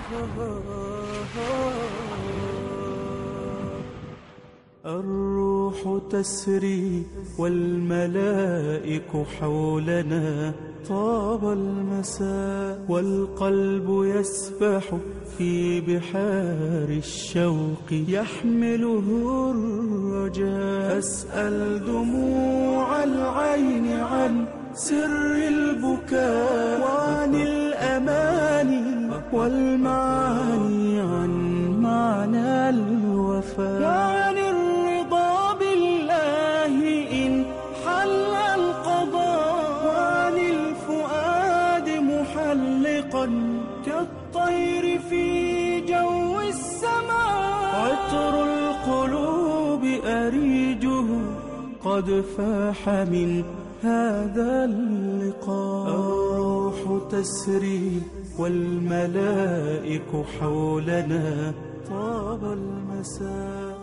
الروح تسري والملائك حولنا، طاب المساء والقلب يسبح في بحار الشوق، يحمله الرجاء. أسأل دموع العين عن سر البكاء، وعن الأماني والمعاني، عن معنى الوفاء، وعن الرضا بالله إن حل القضاء، وعن الفؤاد محلقا كالطير في جو السماء. عطر القلوب أريجه قد فاح من هذا اللقاء. الروح تسري والملائك حولنا، طاب المساء.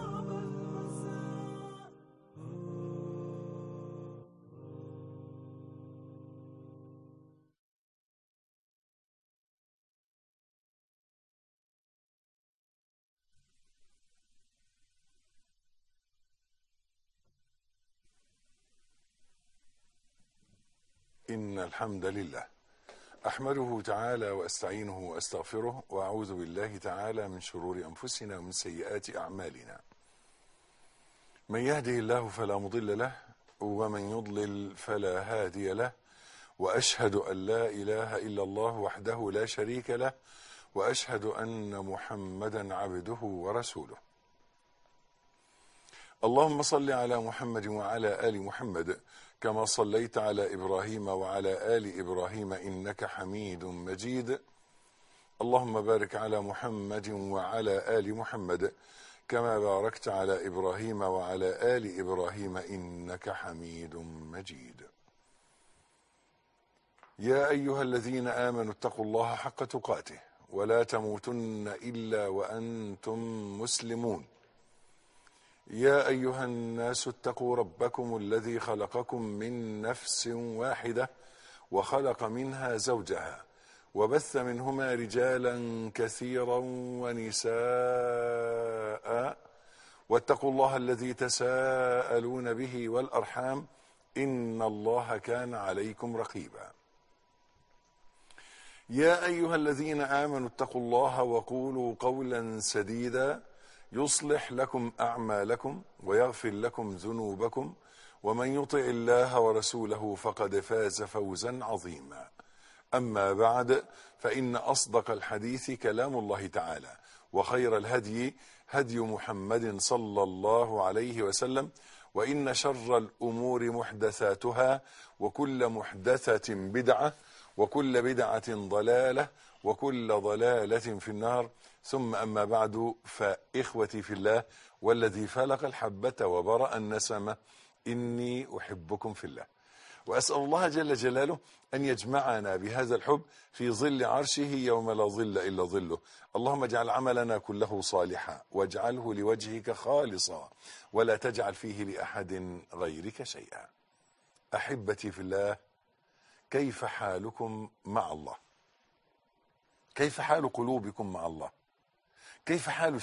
إن الحمد لله أحمده تعالى وأستعينه وأستغفره، وأعوذ بالله تعالى من شرور أنفسنا ومن سيئات أعمالنا. من يهده الله فلا مضل له، ومن يضلل فلا هادي له، وأشهد أن لا إله إلا الله وحده لا شريك له، وأشهد أن محمدا عبده ورسوله. اللهم صل على محمد وعلى آل محمد كما صليت على إبراهيم وعلى آل إبراهيم إنك حميد مجيد. اللهم بارك على محمد وعلى آل محمد كما باركت على إبراهيم وعلى آل إبراهيم إنك حميد مجيد. يا أيها الذين آمنوا اتقوا الله حق تقاته ولا تموتن إلا وأنتم مسلمون. يا أيها الناس اتقوا ربكم الذي خلقكم من نفس واحدة وخلق منها زوجها وبث منهما رجالا كثيرا ونساء، واتقوا الله الذي تساءلون به والأرحام إن الله كان عليكم رقيبا. يا أيها الذين آمنوا اتقوا الله وقولوا قولا سديدا يصلح لكم أعمالكم ويغفر لكم ذنوبكم، ومن يطع الله ورسوله فقد فاز فوزا عظيما. أما بعد، فإن أصدق الحديث كلام الله تعالى، وخير الهدي هدي محمد صلى الله عليه وسلم، وإن شر الأمور محدثاتها، وكل محدثة بدعة، وكل بدعة ضلالة، وكل ضلالة في النار. ثم أما بعد، فإخوتي في الله والذي فلق الحبة وبرأ النسمة، إني أحبكم في الله، وأسأل الله جل جلاله أن يجمعنا بهذا الحب في ظل عرشه يوم لا ظل إلا ظله. اللهم اجعل عملنا كله صالحا، واجعله لوجهك خالصا، ولا تجعل فيه لأحد غيرك شيئا. أحبتي في الله، كيف حالكم مع الله؟ كيف حال قلوبكم مع الله؟ كيف حال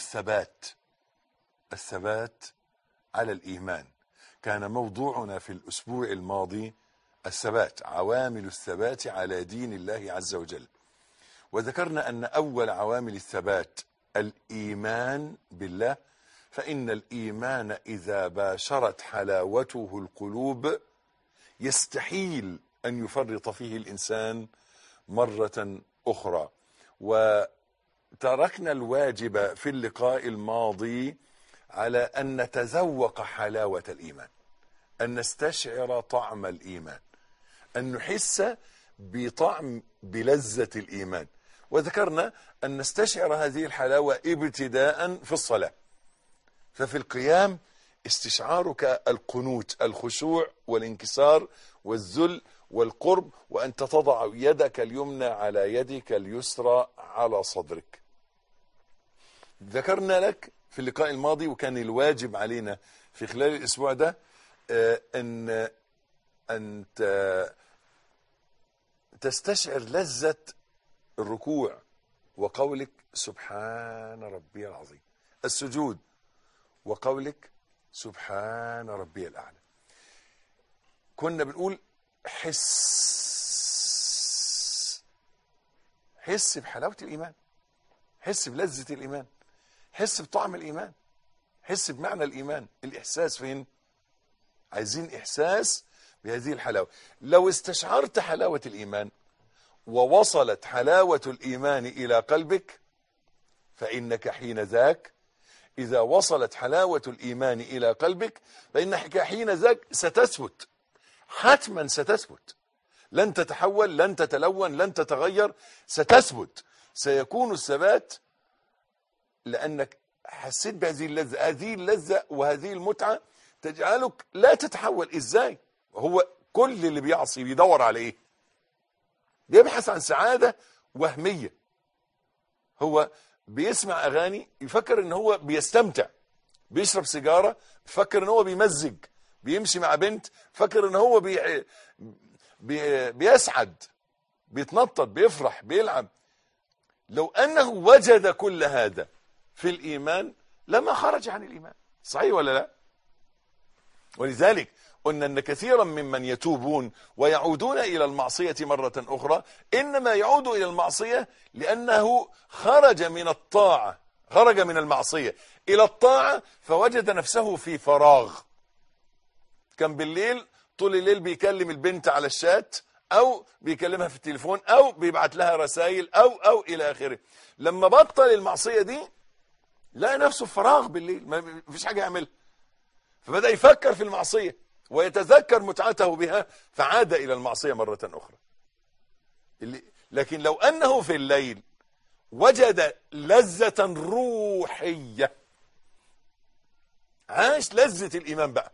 الثبات على الإيمان؟ كان موضوعنا في الأسبوع الماضي الثبات، عوامل الثبات على دين الله عز وجل، وذكرنا أن أول عوامل الثبات الإيمان بالله، فإن الإيمان إذا باشرت حلاوته القلوب يستحيل أن يفرط فيه الإنسان مرة أخرى. وتركنا الواجب في اللقاء الماضي على أن نتذوق حلاوة الإيمان، أن نستشعر طعم الإيمان، أن نحس بلذة الإيمان. وذكرنا أن نستشعر هذه الحلاوة ابتداء في الصلاة، ففي القيام استشعارك القنوت، الخشوع والانكسار والذل والقرب، وأنت تضع يدك اليمنى على يدك اليسرى على صدرك. ذكرنا لك في اللقاء الماضي، وكان الواجب علينا في خلال الأسبوع ده أن أنت تستشعر لذة الركوع وقولك سبحان ربي العظيم. السجود وقولك سبحان ربي الأعلى. كنا بنقول حس بحلاوة الإيمان، حس بلذة الإيمان، حس بطعم الإيمان، حس بمعنى الإيمان. الإحساس فين؟ عايزين إحساس بهذه الحلاوة. لو استشعرت حلاوة الإيمان ووصلت حلاوة الإيمان إلى قلبك فإنك حين ذاك، إذا وصلت حلاوة الإيمان إلى قلبك فإنك حين ذاك ستثبت، حتما ستثبت، لن تتحول، لن تتلون، لن تتغير، ستثبت. سيكون الثبات لأنك حسيت بهذه اللذة. هذه اللذة وهذه المتعة تجعلك لا تتحول. إزاي؟ هو كل اللي بيعصي بيدور على إيه؟ بيبحث عن سعادة وهمية. هو بيسمع أغاني يفكر إن هو بيستمتع، بيشرب سيجارة يفكر إن هو بيمزج، بيمشي مع بنت فكر إن هو بيسعد، بيتنطط، بيفرح، بيلعب. لو أنه وجد كل هذا في الإيمان لما خرج عن الإيمان. صحيح ولا لا؟ ولذلك قلنا أن كثيرا ممن يتوبون ويعودون إلى المعصية مرة أخرى إنما يعود إلى المعصية لأنه خرج من الطاعة، خرج من المعصية إلى الطاعة فوجد نفسه في فراغ. كان بالليل طول الليل بيكلم البنت على الشات أو بيكلمها في التليفون أو بيبعت لها رسائل أو إلى آخره. لما بطل المعصية دي لقى نفسه في فراغ بالليل، ما فيش حاجة يعملها، فبدأ يفكر في المعصية ويتذكر متعته بها فعاد إلى المعصية مرة أخرى. لكن لو أنه في الليل وجد لذة روحية، عاش لذة الإيمان بقى،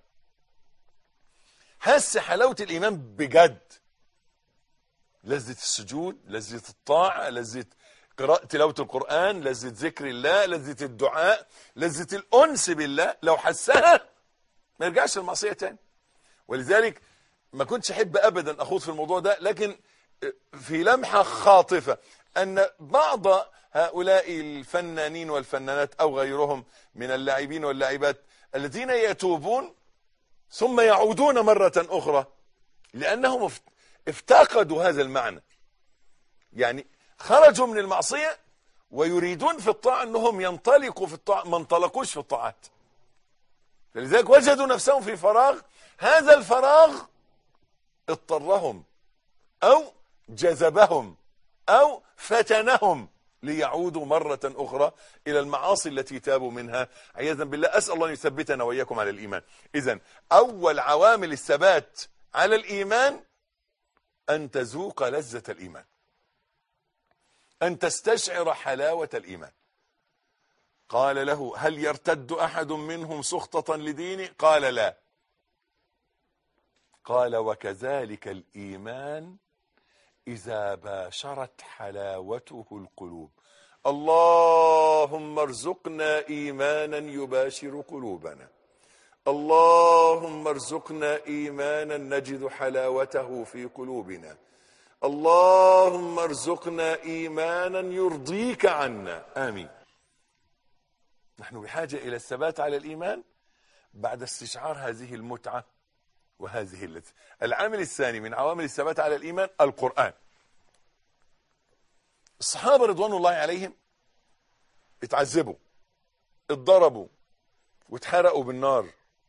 حس حلاوة الإيمان بجد، لذة السجود، لذة الطاعة، لذة قراءة تلاوة القرآن، لذة ذكر الله، لذة الدعاء، لذة الأنس بالله، لو حسها ما يرجعش المعصية تاني. ولذلك ما كنتش أحب أبدا أخوض في الموضوع ده، لكن في لمحة خاطفة أن بعض هؤلاء الفنانين والفنانات أو غيرهم من اللاعبين واللاعبات الذين يتوبون ثم يعودون مرة أخرى لأنهم افتقدوا هذا المعنى، يعني خرجوا من المعصية ويريدون في الطاعة أنهم ينطلقوا في الطاعة، ما انطلقوش في الطاعات، لذلك وجدوا نفسهم في فراغ. هذا الفراغ اضطرهم أو جذبهم أو فتنهم ليعودوا مرة أخرى إلى المعاصي التي تابوا منها عياذا بالله. أسأل الله أن يثبتنا وإياكم على الإيمان. إذن أول عوامل الثبات على الإيمان أن تذوق لذة الإيمان، أن تستشعر حلاوة الإيمان. قال له هل يرتد أحد منهم سخطة لدينه؟ قال لا. قال وكذلك الإيمان إذا باشرت حلاوته القلوب. اللهم ارزقنا إيمانا يباشر قلوبنا، اللهم ارزقنا إيمانا نجد حلاوته في قلوبنا، اللهم ارزقنا إيمانا يرضيك عنا. آمين. نحن بحاجة إلى الثبات على الإيمان بعد استشعار هذه المتعة وهذه اللذة. العامل الثاني من عوامل الثبات على الإيمان القرآن. الصحابة رضوان الله عليهم اتعذبوا، اتضربوا واتحرقوا بالنار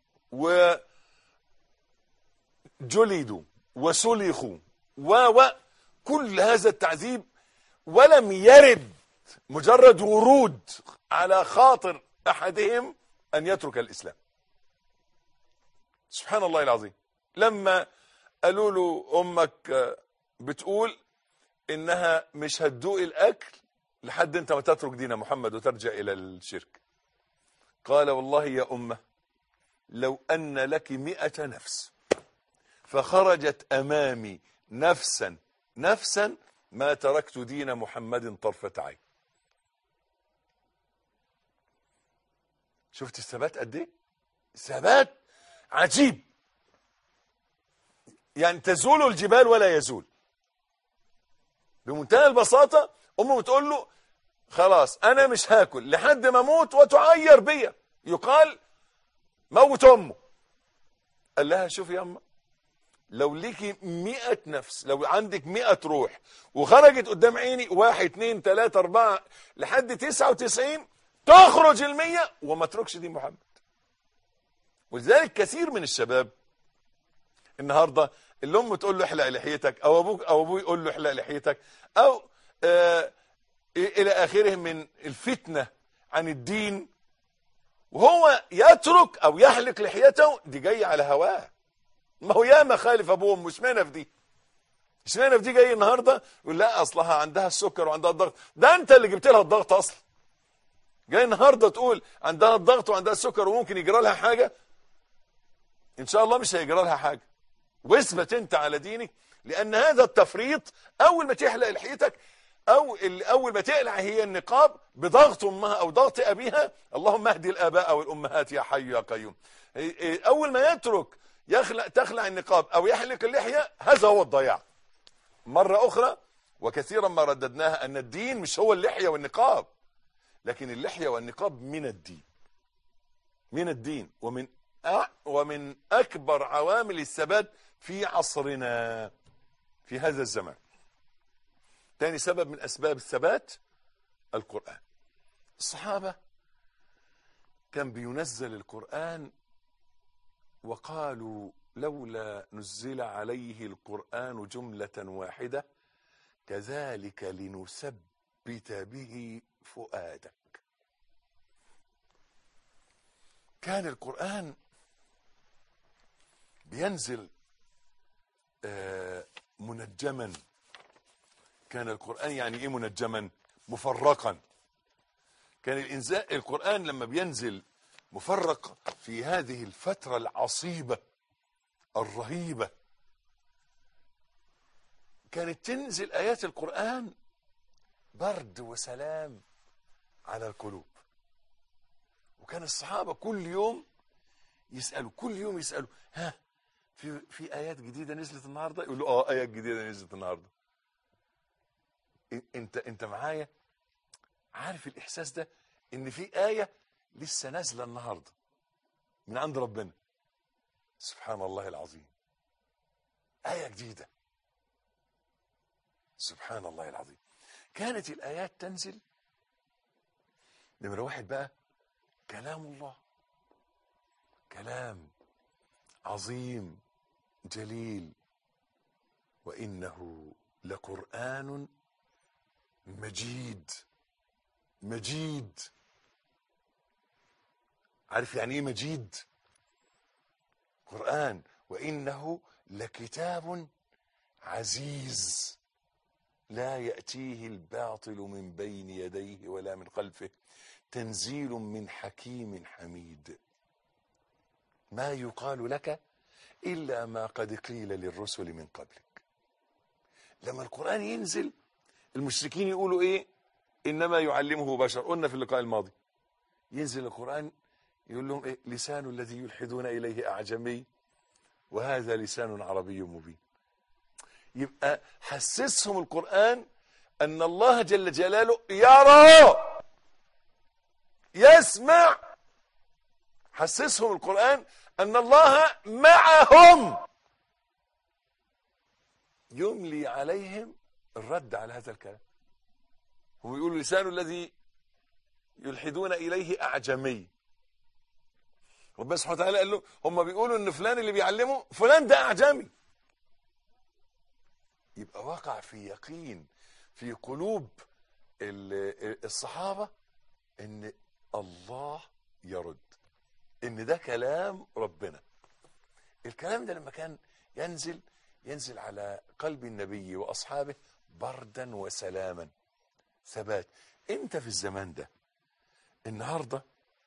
وجلدوا وسلخوا كل هذا التعذيب ولم يرد مجرد ورود على خاطر أحدهم أن يترك الإسلام. سبحان الله العظيم. لما قالوا له أمك بتقول إنها مش هتدوق الأكل لحد أنت ما تترك دين محمد وترجع إلى الشرك، قال والله يا أمة لو أن لك 100 نفس فخرجت أمامي نفسا ما تركت دين محمد طرفة عين. شفت الثبات قد ايه؟ ثبات عجيب، يعني تزول الجبال ولا يزول. بمنتهى البساطة أمه بتقول له خلاص انا مش هاكل لحد ما اموت وتعير بيا، يقال موت امه. قال لها شوفي يا اما، لو ليكي 100 نفس، لو عندك 100 روح وخرجت قدام عيني 1 2 3 4 لحد 99 تخرج 100 وما تركش دين محمد. ولذلك كثير من الشباب النهارده الام تقول له احلق لحيتك، او ابوه يقول له احلق لحيتك، او الى اخره من الفتنه عن الدين، وهو يترك او يحلق لحيته، دي جايه على هواه. ما هو ياما خالف ابوه وامه، اشمعنى في دي؟ اشمعنى في دي جاي النهارده يقول لا اصلها عندها السكر وعندها الضغط؟ ده انت اللي جبت لها الضغط اصلا. جاي النهارده تقول عندها الضغط وعندها السكر وممكن يجرى لها حاجه؟ ان شاء الله مش هيجرى لها حاجه. واثبت انت على دينك، لان هذا التفريط اول ما تحلق لحيتك او اول ما تقلع هي النقاب بضغط امها او ضغط ابيها، اللهم اهدي الاباء والامهات يا حي يا قيوم. اول ما يترك تخلع النقاب او يحلق اللحيه، هذا هو الضياع. مره اخرى وكثيرا ما رددناها ان الدين مش هو اللحيه والنقاب، لكن اللحيه والنقاب من الدين، من الدين، ومن اكبر عوامل الثبات في عصرنا في هذا الزمان. ثاني سبب من اسباب الثبات القرآن. الصحابة كان بينزل القرآن وقالوا لولا نزل عليه القرآن جملة واحدة كذلك لنثبت به فؤادك. كان القرآن بينزل منجما. كان القرآن يعني ايه منجما؟ مفرقا. كان القرآن لما بينزل مفرق في هذه الفترة العصيبة الرهيبة، كانت تنزل آيات القرآن برد وسلام على القلوب. وكان الصحابة كل يوم يسألوا ها في آيات جديدة نزلت النهاردة؟ يقول له آيات جديدة نزلت النهاردة. انت معايا؟ عارف الإحساس ده ان في آية لسه نازلة النهاردة من عند ربنا سبحان الله العظيم. آية جديدة سبحان الله العظيم. كانت الآيات تنزل نمرة واحد بقى كلام الله، كلام عظيم جليل، وإنه لقرآن مجيد. مجيد، عارف يعني ايه مجيد؟ قرآن وإنه لكتاب عزيز لا يأتيه الباطل من بين يديه ولا من خلفه تنزيل من حكيم حميد. ما يقال لك إلا ما قد قيل للرسل من قبلك. لما القرآن ينزل المشركين يقولوا إيه؟ إنما يعلمه بشر. قلنا في اللقاء الماضي ينزل القرآن يقول لهم إيه؟ لسان الذي يلحدون إليه أعجمي وهذا لسان عربي مبين. يبقى حسسهم القرآن أن الله جل جلاله يرى يسمع. حسسهم القرآن أن الله معهم، يملي عليهم الرد على هذا الكلام. هم يقولوا لسان الذي يلحدون إليه أعجمي. ربنا سبحانه وتعالى قال له هم بيقولوا ان فلان اللي بيعلمه فلان ده أعجمي. يبقى وقع في يقين في قلوب الصحابة ان الله يرد، ان ده كلام ربنا. الكلام ده لما كان ينزل على قلب النبي وأصحابه بردا وسلاما، ثبات. انت في الزمان ده النهاردة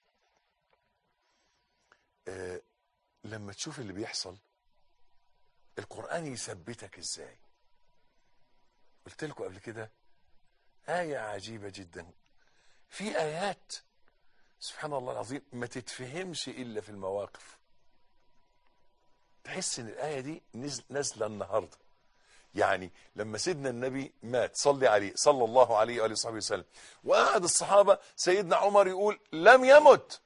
لما تشوف اللي بيحصل القرآن يثبتك ازاي؟ قلت لكم قبل كده آية عجيبة جدا. في آيات سبحان الله العظيم ما تتفهمش إلا في المواقف. تحس ان الآية دي نازلة النهاردة، يعني لما سيدنا النبي مات صلي عليه صلى الله عليه وآله وصحبه وسلم، وقعد الصحابة سيدنا عمر يقول لم يمت،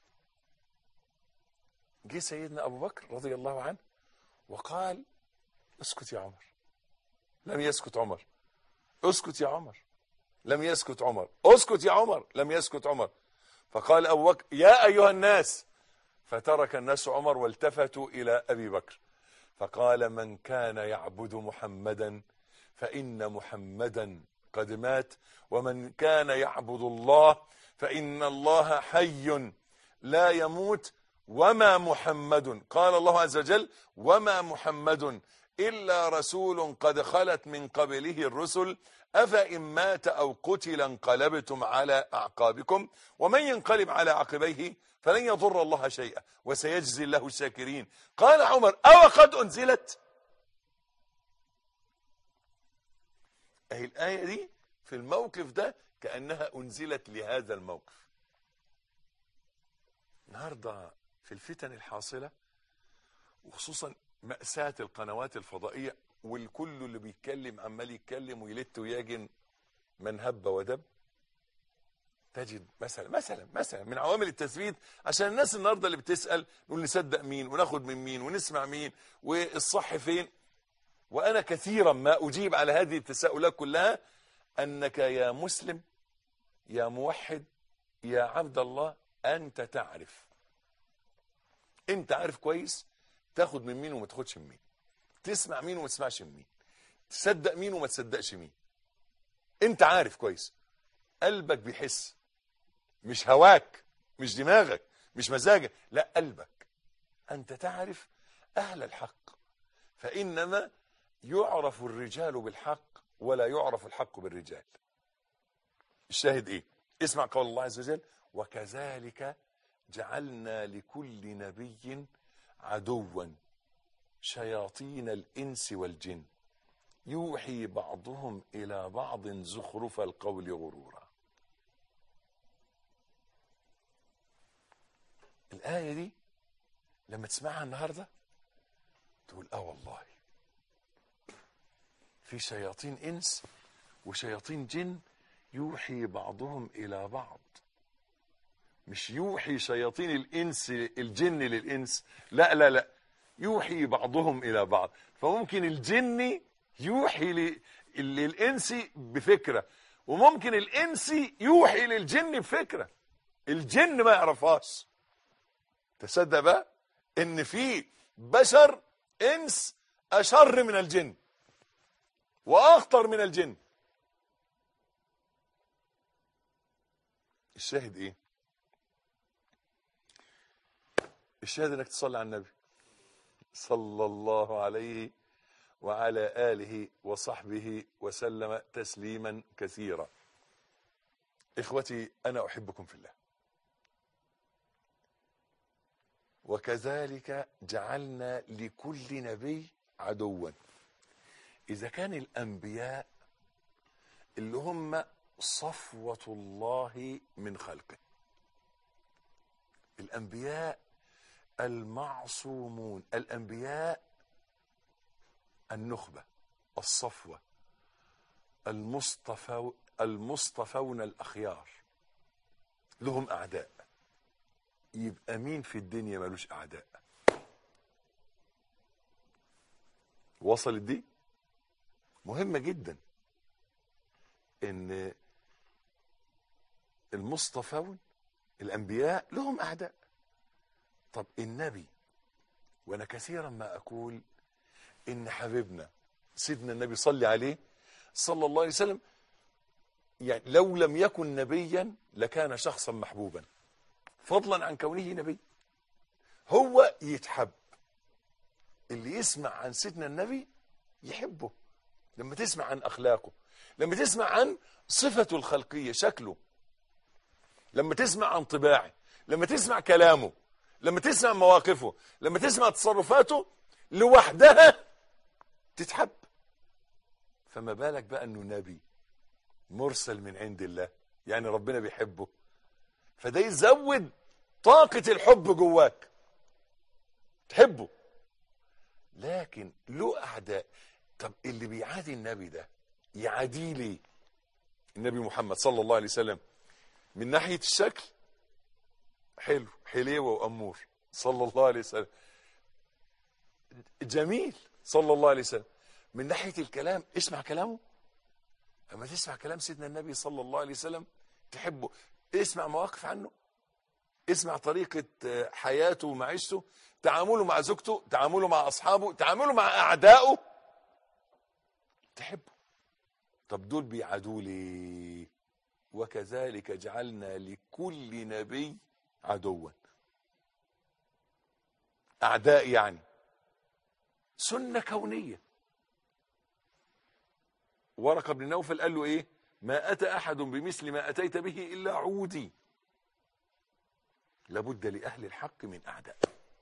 جه سيدنا أبو بكر رضي الله عنه وقال اسكت يا عمر. لم يسكت عمر. اسكت يا عمر. لم يسكت عمر. اسكت يا عمر. لم يسكت عمر. فقال أبو بكر يا أيها الناس، فترك الناس عمر والتفتوا إلى أبي بكر فقال من كان يعبد محمدا فإن محمدا قد مات، ومن كان يعبد الله فإن الله حي لا يموت، وما محمد، قال الله عز وجل وما محمد إلا رسول قد خلت من قبله الرسل أفإن مات أو قتل انقلبتم على أعقابكم ومن ينقلب على عقبيه فلن يضر الله شيئا وسيجزي الله الشاكرين. قال عمر أو قد أنزلت. أهي الآية دي في الموقف ده كأنها أنزلت لهذا الموقف. النهاردة في الفتن الحاصلة وخصوصا مأساة القنوات الفضائية والكل اللي بيتكلم عمال يتكلم ويلت وياجن من هب ودب، تجد مثلا من عوامل التثبيت عشان الناس النهارده اللي بتسأل نقول نصدق مين وناخد من مين ونسمع مين والصح فين. وأنا كثيرا ما أجيب على هذه التساؤلات كلها أنك يا مسلم يا موحد يا عبد الله أنت تعرف. أنت عارف كويس تاخد من مين وما تاخدش من مين، تسمع مين وما تسمعش من مين، تصدق مين وما تصدقش مين. أنت عارف كويس، قلبك بيحس، مش هواك مش دماغك مش مزاجك، لا قلبك. أنت تعرف أهل الحق، فإنما يعرف الرجال بالحق ولا يعرف الحق بالرجال. الشاهد إيه؟ اسمع قول الله عز وجل وكذلك جعلنا لكل نبي عدوا شياطين الإنس والجن يوحي بعضهم إلى بعض زخرف القول غرورا. الآية دي لما تسمعها النهاردة تقول والله في شياطين إنس وشياطين جن يوحي بعضهم إلى بعض. مش يوحي شياطين الإنس الجن للإنس، لا يوحي بعضهم إلى بعض. فممكن الجن يوحي للإنس بفكرة، وممكن الإنس يوحي للجن بفكرة الجن ما يعرفهاش. تصدق بقى إن في بشر إنس أشر من الجن وأخطر من الجن. الشاهد إيه؟ الشاهد انك تصلي على النبي صلى الله عليه وعلى آله وصحبه وسلم تسليما كثيرا. إخوتي أنا أحبكم في الله. وكذلك جعلنا لكل نبي عدوا. إذا كان الأنبياء اللي هم صفوة الله من خلقه، الأنبياء المعصومون، الأنبياء النخبة الصفوة المصطفون الأخيار لهم أعداء، يبقى مين في الدنيا ملوش أعداء؟ وصلت دي؟ مهمة جدا إن المصطفون الأنبياء لهم أعداء. طب النبي، وأنا كثيرا ما أقول إن حبيبنا سيدنا النبي صلى عليه صلى الله عليه وسلم، يعني لو لم يكن نبيا لكان شخصا محبوبا فضلا عن كونه نبي. هو يتحب، اللي يسمع عن سيدنا النبي يحبه لما تسمع عن أخلاقه، لما تسمع عن صفته الخلقية شكله، لما تسمع عن طباعه، لما تسمع كلامه، لما تسمع مواقفه، لما تسمع تصرفاته لوحدها تتحب. فما بالك بقى انه نبي مرسل من عند الله، يعني ربنا بيحبه، فده يزود طاقة الحب جواك تحبه. لكن له أعداء. طب اللي بيعادي النبي ده يعاديه ليه؟ النبي محمد صلى الله عليه وسلم من ناحية الشكل حلو، حليوة وأمور صلى الله عليه وسلم، جميل صلى الله عليه وسلم. من ناحية الكلام اسمع كلامه، اما تسمع كلام سيدنا النبي صلى الله عليه وسلم تحبه. اسمع مواقف عنه، اسمع طريقة حياته ومعيشته، تعامله مع زوجته، تعامله مع أصحابه، تعامله مع أعدائه، تحبه. طب دول بيعادوا ليه؟ وكذلك جعلنا لكل نبي عدوا. أعداء يعني سنة كونية. ورقة بن نوفل قال له ايه؟ ما أتى أحد بمثل ما أتيت به إلا عودي. لابد لأهل الحق من أعداء.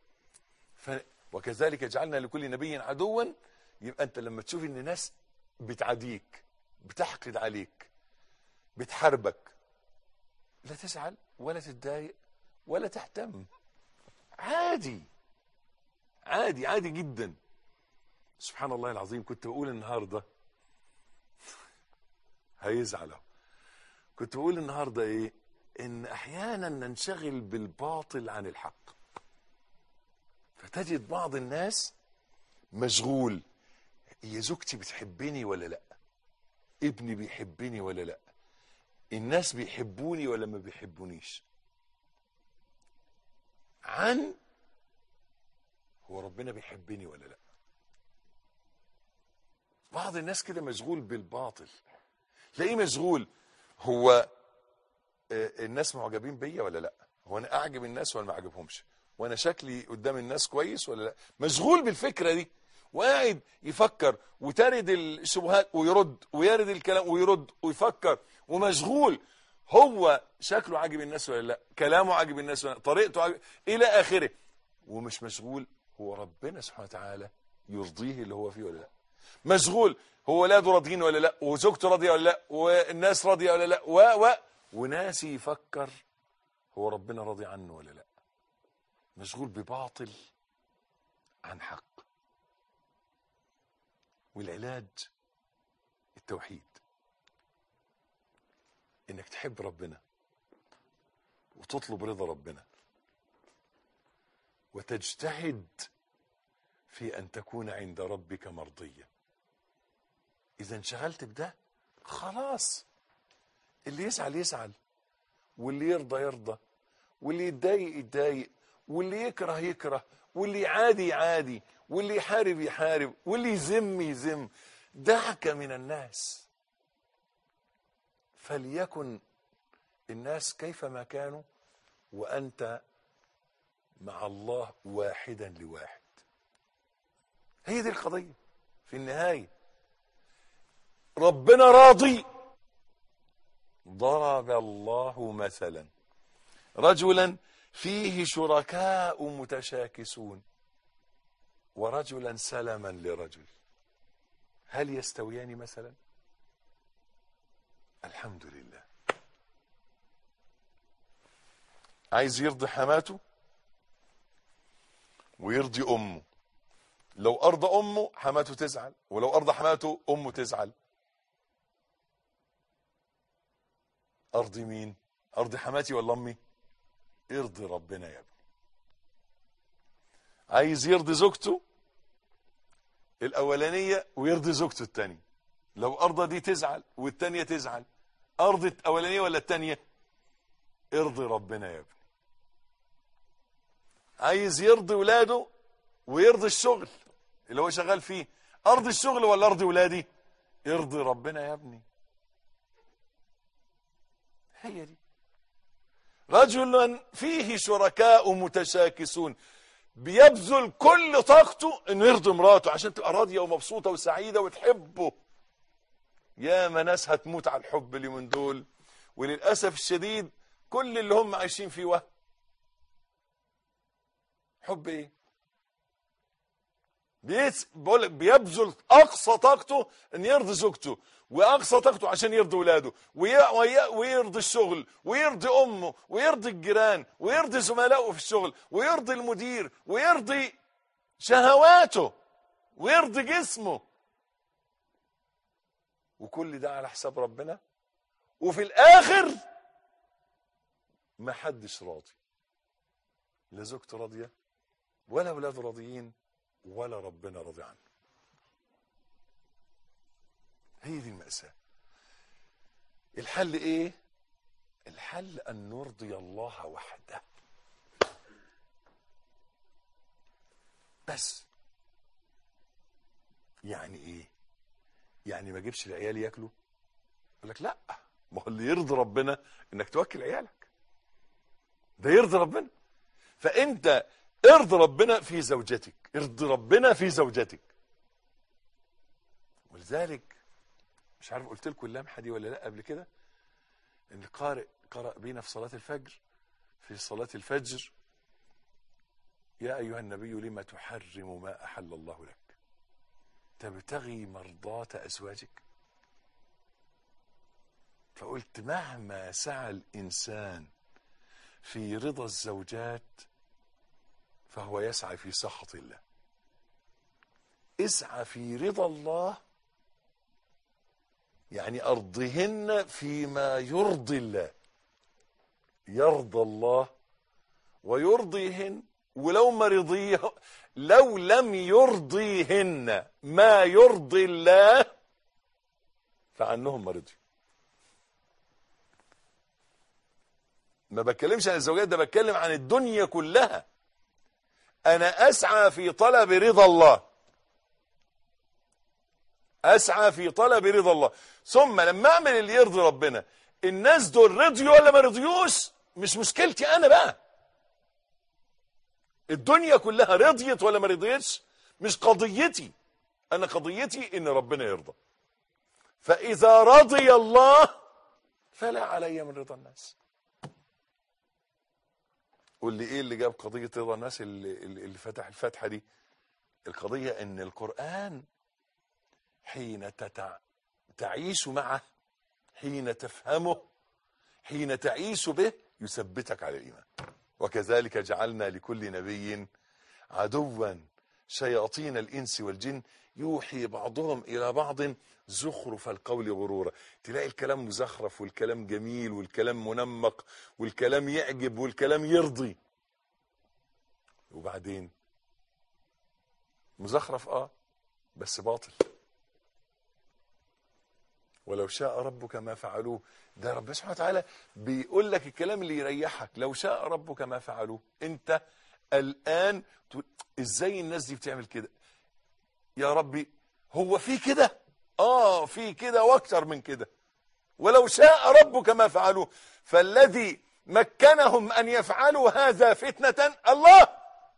وكذلك جعلنا لكل نبي عدوا. يبقى أنت لما تشوف إن ناس بتعاديك، بتحقد عليك، بتحاربك، لا تزعل ولا تتضايق ولا تهتم. عادي عادي عادي جدا. سبحان الله العظيم. كنت بقول النهارده هيزعل، كنت بقول النهارده ايه؟ ان احيانا ننشغل بالباطل عن الحق، فتجد بعض الناس مشغول، هي زوجتي بتحبني ولا لا؟ ابني بيحبني ولا لا؟ الناس بيحبوني ولا ما بيحبونيش؟ عن هو ربنا بيحبني ولا لا؟ بعض الناس كده مشغول بالباطل، تلاقيه مشغول هو الناس معجبين بيا ولا لا؟ هو انا اعجب الناس ولا ما اعجبهمش؟ وانا شكلي قدام الناس كويس ولا لا؟ مشغول بالفكره دي، وقاعد يفكر وترد الشبهات ويرد، ويرد الكلام ويرد ويفكر، ومشغول هو شكله عاجب الناس ولا لا؟ كلامه عاجب الناس ولا لا؟ طريقته عاجب الى اخره. ومش مشغول هو ربنا سبحانه وتعالى يرضيه اللي هو فيه ولا لا؟ مشغول هو ولاده راضيين ولا لا؟ وزوجته راضيه ولا لا؟ والناس راضيه ولا لا؟ وناسي يفكر هو ربنا راضي عنه ولا لا؟ مشغول بباطل عن حق. والعلاج التوحيد، انك تحب ربنا وتطلب رضا ربنا وتجتهد في ان تكون عند ربك مرضيا. اذا انشغلت بده خلاص، اللي يزعل يزعل، واللي يرضى يرضى، واللي يتضايق يتضايق، واللي يكره يكره، واللي يعادي يعادي، واللي يحارب يحارب، واللي يذم يذم. دعك من الناس، فليكن الناس كيفما كانوا وأنت مع الله واحدا لواحد. هي دي القضية في النهاية. ربنا راضي. ضرب الله مثلا رجلا فيه شركاء متشاكسون ورجلا سلما لرجل، هل يستويان مثلا؟ الحمد لله. عايز يرضي حماته ويرضي امه. لو ارضى امه حماته تزعل، ولو ارضى حماته امه تزعل. ارضي مين؟ ارضي حماتي ولا امي؟ ارضي ربنا يا ابني. عايز يرضي زوجته الاولانيه ويرضي زوجته الثانيه، لو ارضى دي تزعل والثانيه تزعل. ارضي الاولانيه ولا الثانيه؟ ارضي ربنا يا ابني. عايز يرضي ولاده ويرضي الشغل اللي هو شغال فيه، ارضي الشغل ولا ارضي ولادي؟ ارضي ربنا يا ابني. هي دي. رجل فيه شركاء متشاكسون، بيبذل كل طاقته انه يرضي مراته عشان تبقى راضيه ومبسوطه وسعيده وتحبه. يا ما ناس هتموت على الحب اللي من دول، وللاسف الشديد كل اللي هم عايشين فيه وهم. حب ايه؟ بقول لك بيبذل اقصى طاقته ان يرضي زوجته، واقصى طاقته عشان يرضي ولاده، ويرضي الشغل، ويرضي امه، ويرضي الجيران، ويرضي زملائه في الشغل، ويرضي المدير، ويرضي شهواته، ويرضي جسمه. وكل ده على حساب ربنا، وفي الاخر ما حدش راضي، لا زوجته راضيه ولا اولاده راضيين ولا ربنا راضي عنه. هي دي المأساة. الحل ايه؟ الحل ان نرضي الله وحده بس. يعني ايه؟ يعني ما اجيبش العيال ياكلوا؟ يقول لك لا، ما هو اللي يرضي ربنا انك توكل عيالك، ده يرضي ربنا. فانت ارضي ربنا في زوجتك، ارضي ربنا في زوجتك. ولذلك مش عارف قلت لكم اللمحه دي ولا لا قبل كده، ان قرأ بينا في صلاة الفجر، في صلاة الفجر: يا ايها النبي لما تحرم ما احل الله لك تبتغي مرضات ازواجك. فقلت مهما سعى الانسان في رضا الزوجات فهو يسعى في سخط الله. اسعى في رضا الله، يعني ارضهن فيما يرضي الله، يرضى الله ويرضيهن. ولو ما رضيه، لو لم يرضيهن ما يرضي الله فعنهم ما رضي. ما بتكلمش عن الزوجات، ده بتكلم عن الدنيا كلها. انا اسعى في طلب رضا الله، اسعى في طلب رضا الله، ثم لما اعمل اللي يرضي ربنا، الناس دول رضيوا ولا ما رضيوش مش مشكلتي انا بقى. الدنيا كلها رضيت ولا ما رضيتش مش قضيتي انا، قضيتي ان ربنا يرضى. فاذا رضي الله فلا علي من رضا الناس. قول لي ايه اللي جاب قضية رضا الناس اللي فتح الفتحة دي؟ القضية ان القرآن حين تعيش معه، حين تفهمه، حين تعيش به يثبتك على الإيمان. وكذلك جعلنا لكل نبي عدوا شياطين الإنس والجن يوحي بعضهم إلى بعض زخرف القول غرورا. تلاقي الكلام مزخرف والكلام جميل والكلام منمق والكلام يعجب والكلام يرضي، وبعدين مزخرف بس باطل. ولو شاء ربك ما فعلوه. ده ربنا سبحانه وتعالى بيقول لك الكلام اللي يريحك. لو شاء ربك ما فعلوه. انت الآن تقول ازاي الناس دي بتعمل كده يا ربي؟ هو في كده؟ في كده واكتر من كده. ولو شاء ربك ما فعلوه. فالذي مكنهم ان يفعلوا هذا فتنة الله.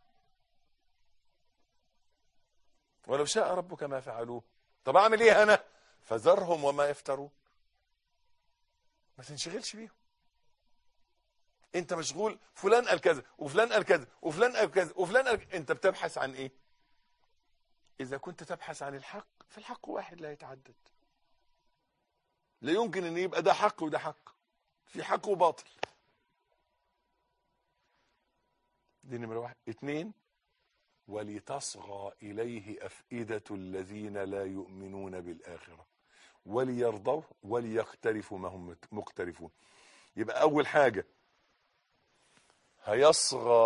ولو شاء ربك ما فعلوه. طب اعمل ايه انا؟ فذرهم وما يفترون. ما تنشغلش بيهم. انت مشغول فلان قال كذا وفلان قال كذا وفلان قال كذا وفلان قال كذا. انت بتبحث عن ايه؟ اذا كنت تبحث عن الحق فالحق واحد لا يتعدد. لا يمكن ان يبقى ده حق وده حق. في حق وباطل. دي نمرة 1. 2: ولتصغى إليه أفئدة الذين لا يؤمنون بالآخرة وليرضوا وليقترفوا ما هم مقترفون. يبقى أول حاجة هيصغى.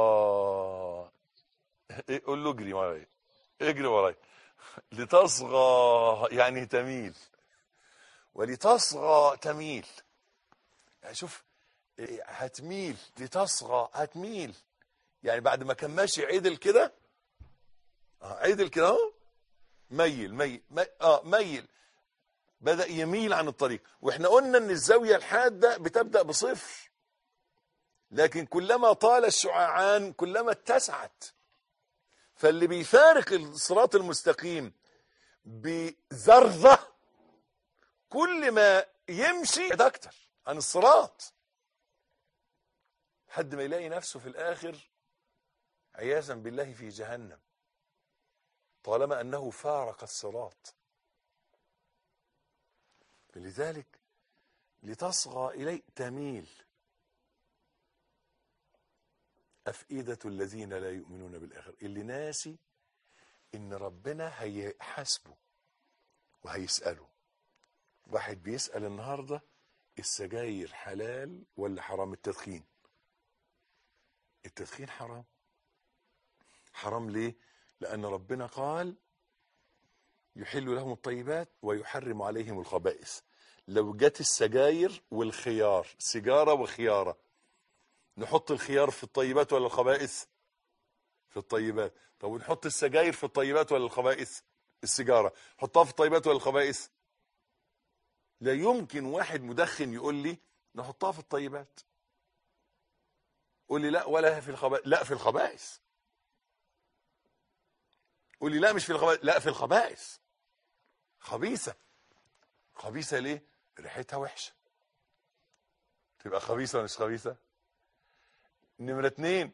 قول له اجري ورايا، اجري ورايا. لتصغى يعني تميل. ولتصغى تميل. يعني شوف، هتميل. لتصغى هتميل. يعني بعد ما كان ماشي عدل كده، عدل كده اهو، ميل بدأ يميل عن الطريق. واحنا قلنا ان الزاوية الحادة بتبدأ بصفر، لكن كلما طال الشعاعان كلما اتسعت. فاللي بيفارق الصراط المستقيم بذرة كل ما يمشي اكتر عن الصراط، حد ما يلاقي نفسه في الاخر عياذا بالله في جهنم، طالما انه فارق الصراط. فلذلك لتصغى اليه تميل أفئدة الذين لا يؤمنون بالآخرة. اللي ناسي إن ربنا هيحاسبه وهيسأله واحد بيسأل النهاردة السجاير حلال ولا حرام؟ التدخين حرام. حرام ليه؟ لأن ربنا قال يحل لهم الطيبات ويحرم عليهم الخبائث. لو جت السجاير والخيار، سيجارة وخيارة، نحط الخيار في الطيبات ولا الخبائث؟ في الطيبات. طب ونحط السجاير في الطيبات ولا الخبائث؟ السيجارة حطها في الطيبات ولا الخبائث؟ لا يمكن واحد مدخن يقول لي نحطها في الطيبات. قول لي لا ولا في الخبائث. لا في الخبائث. قول لي لا مش في الخبائث. لا في الخبائث. خبيثة. خبيثة ليه؟ ريحتها وحشة. تبقى خبيثة ولا مش خبيثة؟ نمرة 2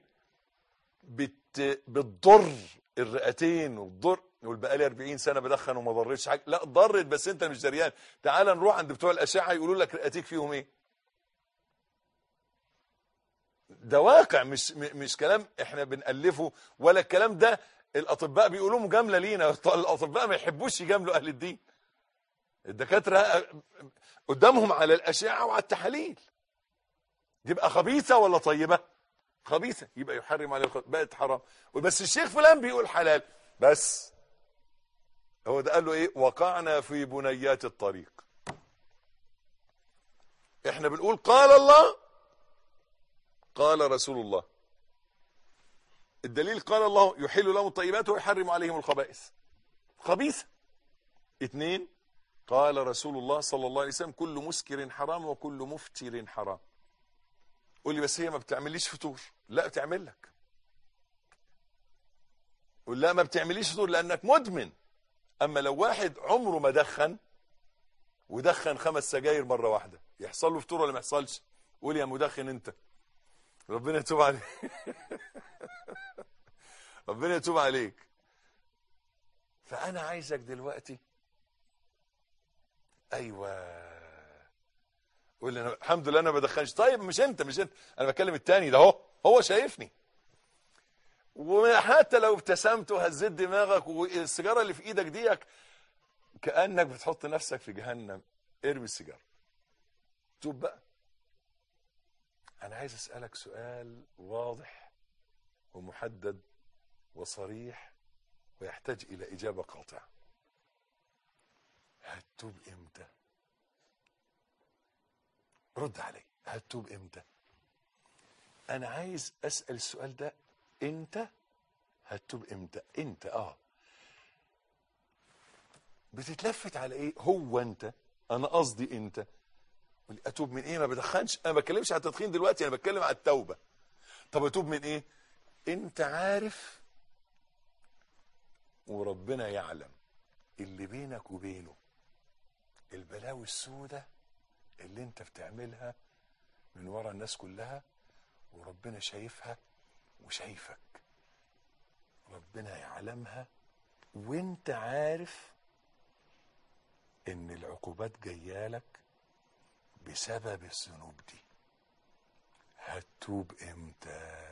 بتضر الرئتين وبتضر. يقول بقالي 40 سنة بدخن وما ضرتش حاجة. لا ضرت بس انت مش دريان. تعال نروح عند بتوع الأشعة يقولوا لك رئتيك فيهم ايه. ده واقع، مش كلام احنا بنألفه، ولا الكلام ده الأطباء بيقولوا مجاملة لينا. الأطباء ما يحبوش يجاملوا أهل الدين. الدكاترة قدامهم على الأشعة وعلى التحاليل. يبقى خبيثة ولا طيبة؟ خبيثة، يبقى يحرم عليه بقت حرام. بس الشيخ فلان بيقول حلال. بس هو ده قال له ايه؟ وقعنا في بنيات الطريق. احنا بنقول قال الله قال رسول الله. الدليل قال الله يحل لهم الطيبات ويحرم عليهم الخبائث. خبيثة. 2 قال رسول الله صلى الله عليه وسلم كل مسكر حرام وكل مفتر حرام. قول لي بس هي ما بتعمليش فطور. لا بتعمل لك. قول لا ما بتعمليش فطور لانك مدمن. اما لو واحد عمره ما دخن ودخن 5 سجاير مره واحده يحصل له فطور ولا ما يحصلش؟ قول يا مدخن انت. ربنا يتوب عليك. ربنا يتوب عليك. فانا عايزك دلوقتي ايوه قول لي انا الحمد لله انا ما بدخنش. طيب مش انت انا بكلم التاني ده. هو شايفني. وحتى لو ابتسمت وهزيت دماغك والسيجاره اللي في ايدك دي كانك بتحط نفسك في جهنم، ارمي السيجاره. توب بقى. انا عايز اسالك سؤال واضح ومحدد وصريح ويحتاج الى اجابه قاطعه. هتتوب امتى؟ رد علي. هتتوب امتى؟ انا عايز اسال السؤال ده. انت هتتوب امتى؟ انت بتتلفت على ايه؟ هو انت. انا قصدي انت. اتوب من ايه؟ ما بدخنش. انا ما بتكلمش على التدخين دلوقتي، انا بتكلم على التوبه. طب اتوب من ايه؟ انت عارف وربنا يعلم اللي بينك وبينه البلاوي السوداء اللي انت بتعملها من ورا الناس كلها، وربنا شايفها وشايفك. ربنا يعلمها وانت عارف ان العقوبات جايالك بسبب الذنوب دي. هتتوب امتى؟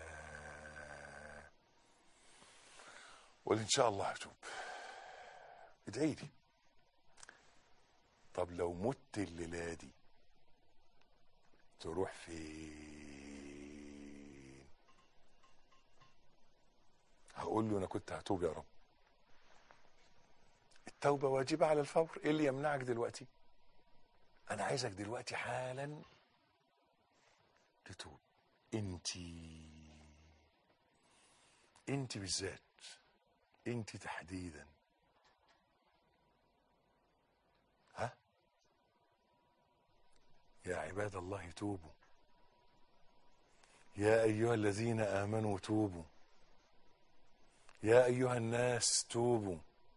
قول ان شاء الله هتوب. ادعي لي. طب لو مت الليله دي تروح فين؟ هقول له انا كنت هتوب يا رب. التوبه واجبه على الفور. ايه اللي يمنعك دلوقتي؟ انا عايزك دلوقتي حالا تتوب. انت بالذات، انت تحديدا. يا عباد الله توبوا. يا ايها الذين امنوا توبوا. يا ايها الناس توبوا.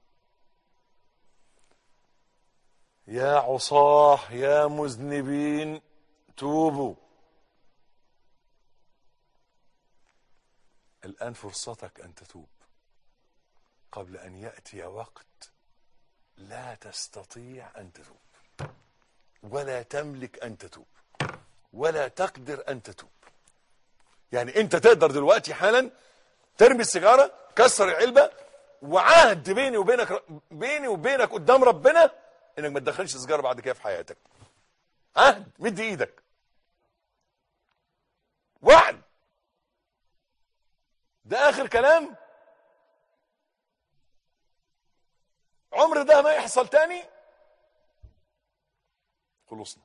يا عصاه يا مذنبين توبوا. الآن فرصتك أن تتوب قبل أن يأتي وقت لا تستطيع أن تتوب ولا تملك أن تتوب ولا تقدر أن تتوب. يعني أنت تقدر دلوقتي حالا ترمي السيجارة، كسر العلبة، وعهد بيني وبينك قدام ربنا انك ما تدخلش سيجاره بعد كده في حياتك. عهد، مد ايدك، وعد، ده اخر كلام. عمر ده ما يحصل تاني. خلصنا.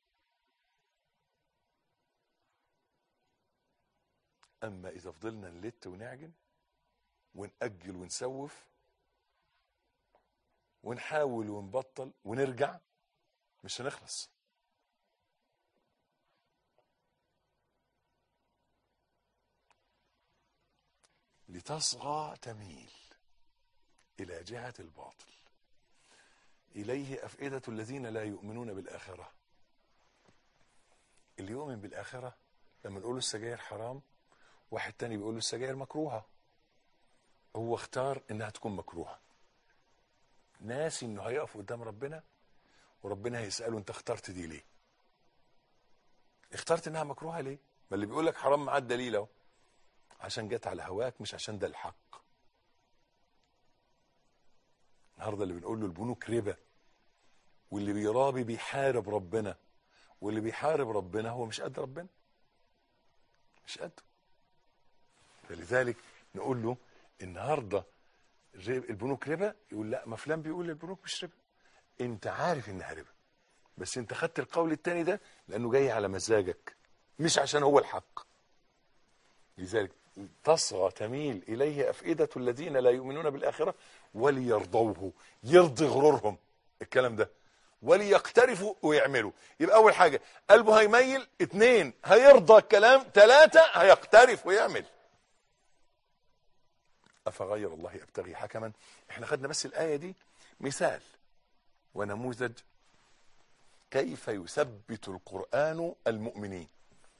اما اذا فضلنا نلت ونعجن ونأجل ونسوف ونحاول ونبطل ونرجع، مش هنخلص. لتصغى تميل إلى جهة الباطل، إليه أفئدة الذين لا يؤمنون بالآخرة. اللي يؤمن بالآخرة لما نقول السجاير حرام، واحد تاني بيقول له السجاير مكروهة، هو اختار انها تكون مكروهة، ناسي انه هيقف قدام ربنا وربنا هيسأله انت اخترت دي ليه؟ اخترت انها مكروهة ليه؟ ما اللي بيقول لك حرام معاه الدليل اهو، عشان جت على هواك مش عشان ده الحق. النهارده اللي بنقول له البنوك ربا، واللي بيرابي بيحارب ربنا، واللي بيحارب ربنا هو مش قد ربنا، مش قده. فلذلك نقول له النهارده البنوك ربا، يقول لا ما فلان بيقول البنوك مش ربا. انت عارف انها ربا، بس انت خدت القول التاني ده لانه جاي على مزاجك مش عشان هو الحق. لذلك تصغى تميل اليه افئدة الذين لا يؤمنون بالاخره وليرضوه، يرضي غرورهم الكلام ده، وليقترفوا ويعملوا. يبقى اول حاجه قلبه هيميل، 2 هيرضى الكلام، 3 هيقترف ويعمل. افغير الله ابتغي حكما. احنا خدنا بس الايه دي مثال ونموذج كيف يثبت القرآن المؤمنين.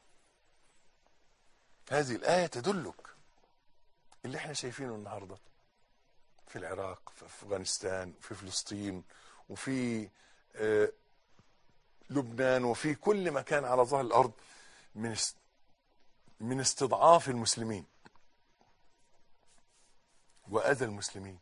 هذه الآية تدلك اللي احنا شايفينه النهاردة في العراق، في أفغانستان، وفي فلسطين، وفي لبنان، وفي كل مكان على ظهر الأرض من استضعاف المسلمين وأذى المسلمين.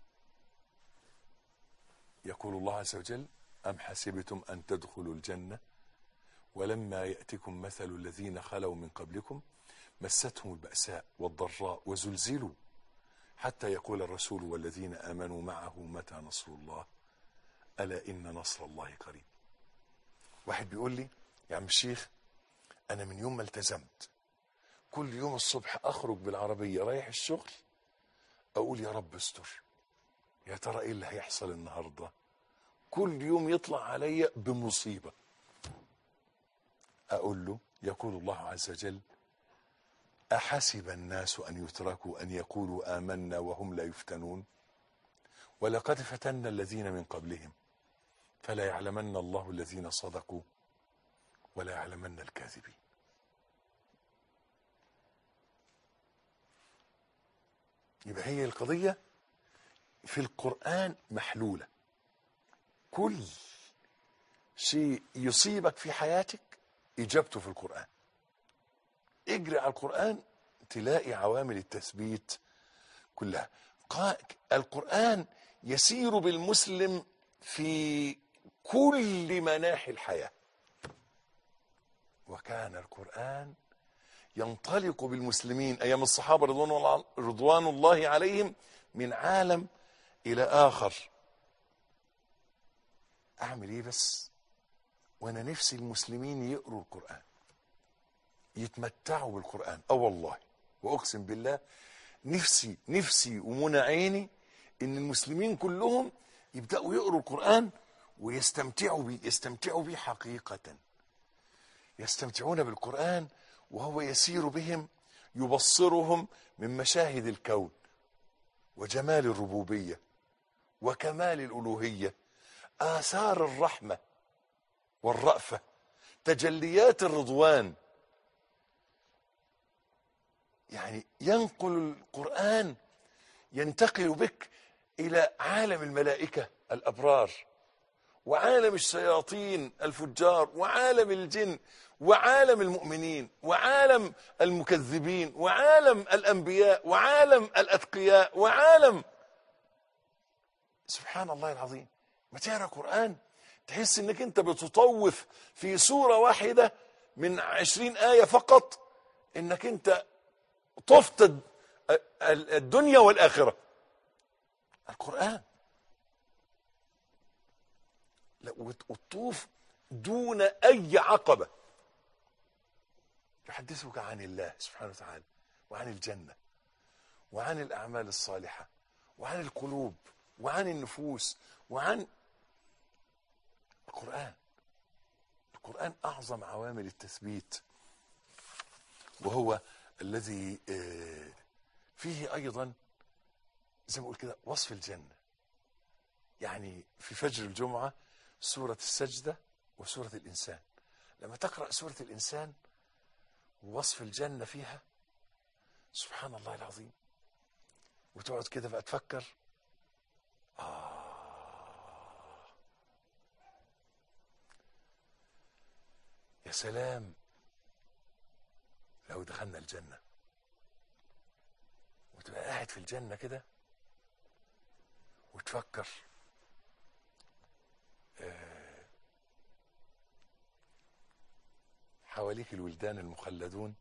يقول الله عز وجل أم حسبتم أن تدخلوا الجنة ولما يأتكم مثل الذين خلوا من قبلكم مستهم البأساء والضراء وزلزلوا حتى يقول الرسول والذين آمنوا معه متى نصر الله ألا إن نصر الله قريب. واحد بيقول لي يا عم الشيخ أنا من يوم ما التزمت كل يوم الصبح أخرج بالعربية رايح الشغل أقول يا رب استر، يا ترى إيه اللي هيحصل النهاردة؟ كل يوم يطلع علي بمصيبة. أقول له يقول الله عز وجل أحسب الناس أن يتركوا أن يقولوا آمنا وهم لا يفتنون ولقد فتنا الذين من قبلهم فلا يعلمن الله الذين صدقوا ولا يعلمن الكاذبين. يبقى هي القضية في القرآن محلولة. كل شيء يصيبك في حياتك إجابته في القرآن. اجري على القرآن تلاقي عوامل التثبيت كلها. القرآن يسير بالمسلم في كل مناحي الحياة. وكان القرآن ينطلق بالمسلمين أيام الصحابة رضوان الله عليهم من عالم إلى آخر. أعمل إيه بس وأنا نفسي المسلمين يقروا القرآن يتمتعوا بالقرآن. والله وأقسم بالله نفسي ومنى عيني إن المسلمين كلهم يبدأوا يقروا القرآن ويستمتعوا بيه حقيقة. يستمتعون بالقرآن وهو يسير بهم يبصرهم من مشاهد الكون وجمال الربوبية وكمال الألوهية، آثار الرحمة والرأفة، تجليات الرضوان. يعني ينقل القرآن ينتقل بك إلى عالم الملائكة الأبرار وعالم الشياطين الفجار وعالم الجن وعالم المؤمنين وعالم المكذبين وعالم الأنبياء وعالم الأتقياء وعالم. سبحان الله العظيم. ما تقرا قرآن تحس انك انت بتطوف في سورة واحدة من 20 آية فقط، انك انت طفت الدنيا والآخرة. القرآن والطوف دون أي عقبة يحدثك عن الله سبحانه وتعالى، وعن الجنة، وعن الأعمال الصالحة، وعن القلوب، وعن النفوس، وعن القرآن. القرآن أعظم عوامل التثبيت، وهو الذي فيه أيضا زي ما أقول كده وصف الجنة. يعني في فجر الجمعة سورة السجدة وسورة الإنسان، لما تقرأ سورة الإنسان ووصف الجنة فيها سبحان الله العظيم، وتقعد كده بقى تفكر يا سلام لو دخلنا الجنة وتبقى قاعد في الجنة كده وتفكر حواليك الولدان المخلدون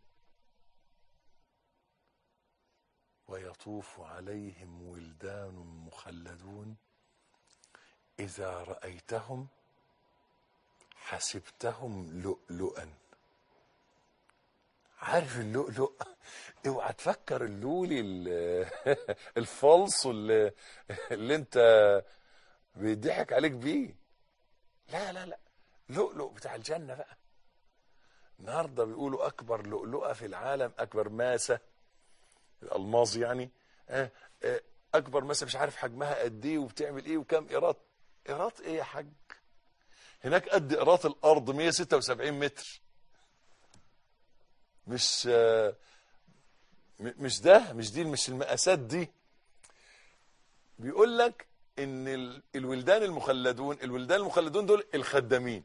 ويطوف عليهم ولدان مخلدون إذا رأيتهم حسبتهم لؤلؤا. عارف اللؤلؤ؟ اوعى تفكر اللولي الفالص اللي انت بيضحك عليك بيه. لا لا لا، لؤلؤ بتاع الجنة بقى. النهارده بيقولوا اكبر لؤلؤة في العالم، اكبر ماسة الالماظ يعني، اكبر ماسة مش عارف حجمها قد ايه وبتعمل ايه وكم قيراط. قيراط ايه يا حاج؟ هناك قد قيراط الارض 176 متر. مش مش المقاسات دي. بيقول لك ان الولدان المخلدون دول الخدامين.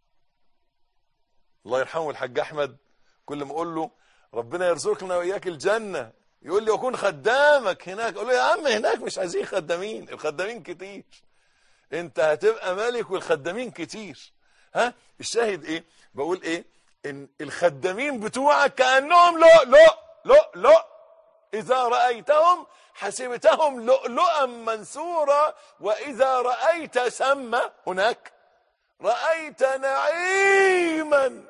الله يرحمه الحاج احمد، كل ما اقول له ربنا يرزقنا واياك الجنه يقول لي واكون خدامك هناك. اقول له يا عم هناك مش عايزين خدامين، الخدامين كتير، انت هتبقى ملك والخدامين كتير. ها الشاهد ايه؟ بقول ايه؟ ان الخدامين بتوعك كانهم لؤلؤ اذا رايتهم حسبتهم لؤلؤا منثورا، واذا رايت ثم هناك رايت نعيما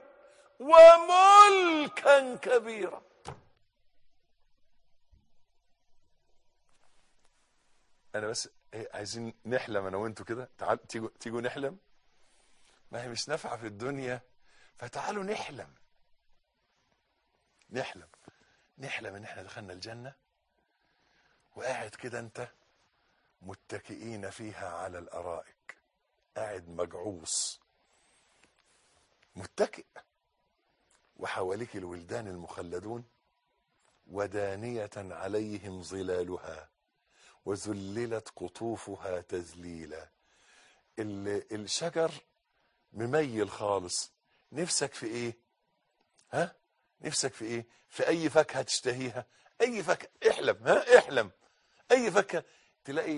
وملكا كبيرا. انا بس عايزين نحلم انا وانتوا كده. تعال تيجوا نحلم. ما هي مش نافعه في الدنيا، فتعالوا نحلم ان احنا دخلنا الجنة وقاعد كده انت متكئين فيها على الارائك، قاعد مجعوص متكئ، وحواليك الولدان المخلدون ودانية عليهم ظلالها وذللت قطوفها تذليلا. الشجر مميل خالص. نفسك في ايه؟ ها نفسك في ايه؟ في اي فاكهه تشتهيها، اي فاكهه. احلم اي فاكهه تلاقي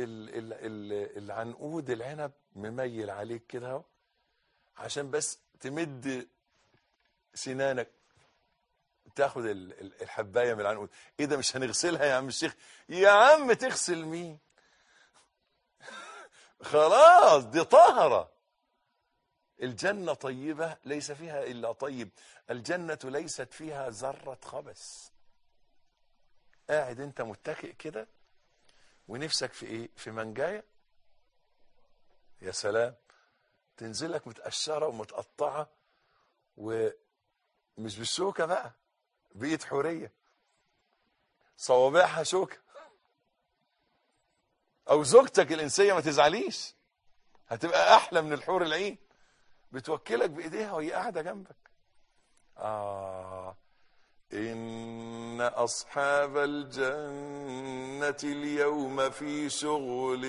العنقود العنب مميل عليك كده اهو، عشان بس تمد سنانك تاخد الحبايه من العنقود. ايه ده مش هنغسلها يا عم الشيخ؟ يا عم تغسل مين؟ خلاص دي طاهره. الجنة طيبة ليس فيها إلا طيب، الجنة ليست فيها ذرة خبث. قاعد انت متكئ كده ونفسك في ايه؟ في منجاية. يا سلام، تنزلك متقشرة ومتقطعة ومش بالشوكة بقى، بإيد حورية صوابعها شوكة. او زوجتك الانسية ما تزعليش، هتبقى احلى من الحور العين، بتوكلك بايديها وهي قاعده جنبك. ان اصحاب الجنه اليوم في شغل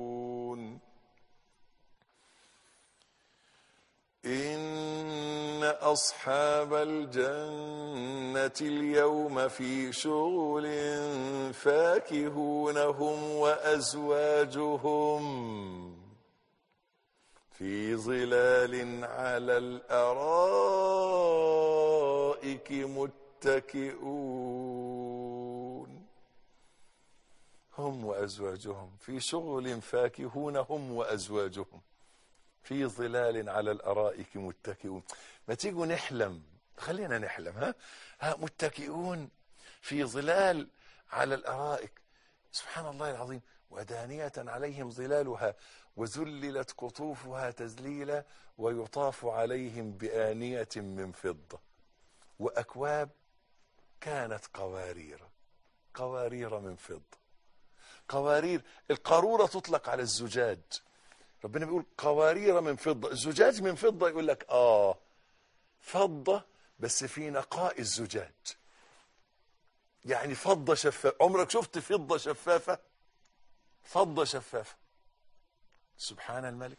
فاكهون. ان أصحاب الجنة اليوم في شغل فاكهون هم وأزواجهم في ظلال على الأرائك متكئون. هم وأزواجهم في شغل فاكهون هم وأزواجهم في ظلال على الأرائك متكئون. ما تيجوا نحلم، خلينا نحلم. ها متكئون في ظلال على الأرائك. سبحان الله العظيم. ودانية عليهم ظلالها وذللت قطوفها تذليلا ويطاف عليهم بآنية من فضة وأكواب كانت قوارير من فضة. قوارير، القارورة تطلق على الزجاج. ربنا بيقول قوارير من فضة. الزجاج من فضة، يقول لك فضة بس في نقاء الزجاج، يعني فضة شفافة. عمرك شفت فضة شفافة؟ فضة شفافة. سبحان الملك.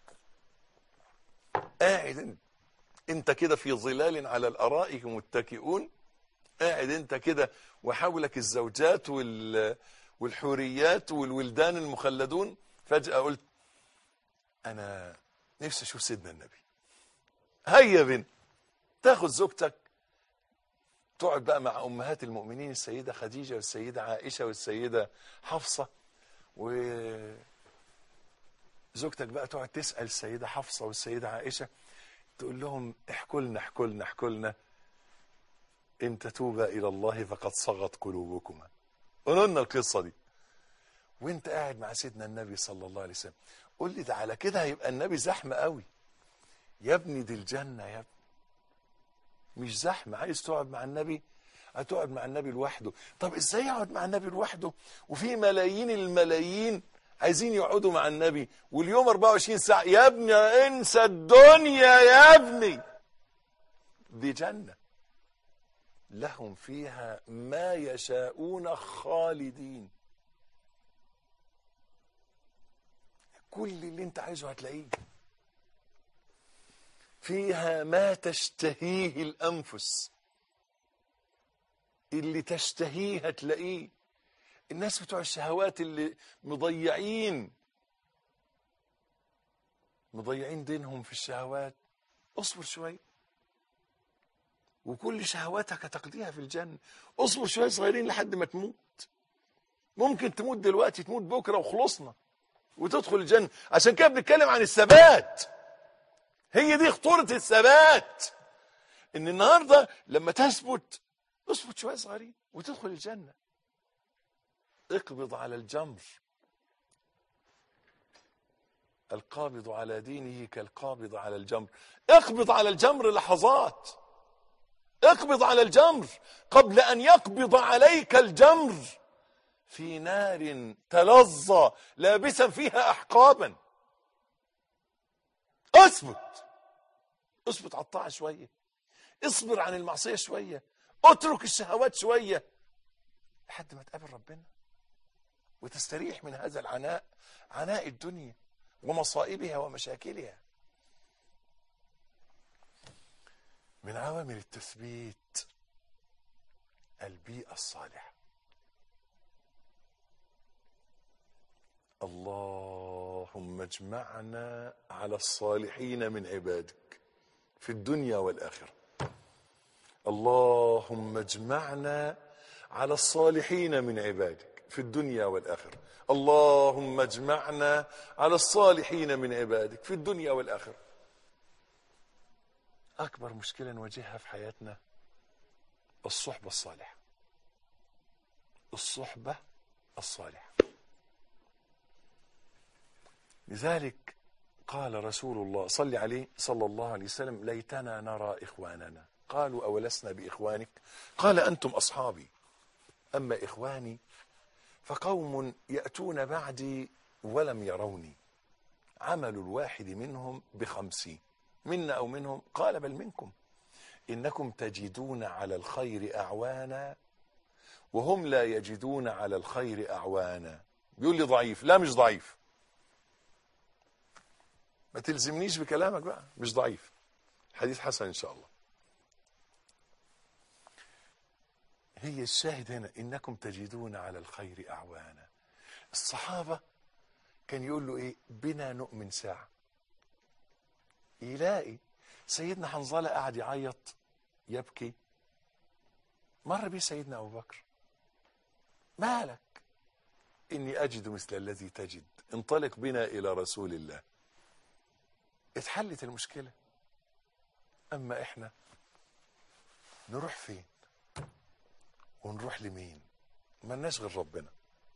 قاعد انت كده في ظلال على الأرائك متكئون، قاعد انت كده وحولك الزوجات والحوريات والولدان المخلدون. فجأة قلت أنا نفسي أشوف سيدنا النبي. هيا بنا تاخد زوجتك تقعد بقى مع أمهات المؤمنين، السيدة خديجة والسيدة عائشة والسيدة حفصة، وزوجتك بقى تقعد تسأل السيدة حفصة والسيدة عائشة، تقول لهم احكوا لنا إن تتوبا إلى الله فقد صغت قلوبكما. قولوا لنا القصة دي. وانت قاعد مع سيدنا النبي صلى الله عليه وسلم. قول لي ده على كده هيبقى النبي زحمة قوي. يا ابني دي الجنة يا ابني، مش زحمة. عايز تقعد مع النبي هتقعد مع النبي لوحده. طب ازاي يقعد مع النبي لوحده وفي ملايين الملايين عايزين يقعدوا مع النبي واليوم 24 ساعة؟ يا ابني انسى الدنيا يا ابني، دي جنة لهم فيها ما يشاءون خالدين. كل اللي انت عايزه هتلاقيه فيها. ما تشتهيه الأنفس، اللي تشتهيه هتلاقيه. الناس بتوع الشهوات اللي مضيعين دينهم في الشهوات، اصبر شوي وكل شهواتك هتقضيها في الجنة. اصبر شوية صغيرين لحد ما تموت. ممكن تموت دلوقتي، تموت بكرة وخلصنا وتدخل الجنة. عشان كده بنتكلم عن الثبات. هي دي خطورة الثبات، ان النهاردة لما تثبت اثبت شوية صغيرين وتدخل الجنة. اقبض على الجمر، القابض على دينه كالقابض على الجمر. اقبض على الجمر لحظات، اقبض على الجمر قبل ان يقبض عليك الجمر في نار تلظى لابسا فيها احقابا. اثبت على الطاعة شوية، اصبر عن المعصية شوية، اترك الشهوات شوية لحد ما تقابل ربنا وتستريح من هذا العناء، عناء الدنيا ومصائبها ومشاكلها. من عوامل التثبيت البيئة الصالحة. اللهم اجمعنا على الصالحين من عبادك في الدنيا والآخرة. اللهم اجمعنا على الصالحين من عبادك في الدنيا والآخرة. اللهم اجمعنا على الصالحين من عبادك في الدنيا والآخرة. أكبر مشكلة نواجهها في حياتنا الصحبة الصالحة. الصحبة الصالحة. لذلك قال رسول الله صلى عليه صلى الله عليه وسلم: ليتنا نرى إخواننا. قالوا: أولسنا بإخوانك؟ قال: أنتم أصحابي، أما إخواني فقوم يأتون بعدي ولم يروني، عمل الواحد منهم ب50 منا أو منهم. قال: بل منكم، إنكم تجدون على الخير أعوانا وهم لا يجدون على الخير أعوانا. بيقول لي ضعيف. لا مش ضعيف، ما تلزمنيش بكلامك بقى، مش ضعيف. حديث حسن إن شاء الله. هي الشاهد هنا إنكم تجدون على الخير أعوانا. الصحابة كان يقول له إيه؟ بنا نؤمن ساعة. يلاقي سيدنا حنظلة قاعد يعيط يبكي، مر بيه سيدنا أبو بكر، مالك؟ إني أجد مثل الذي تجد، انطلق بنا إلى رسول الله. اتحلت المشكلة. أما إحنا نروح فين ونروح لمين؟ مالناش غير ربنا.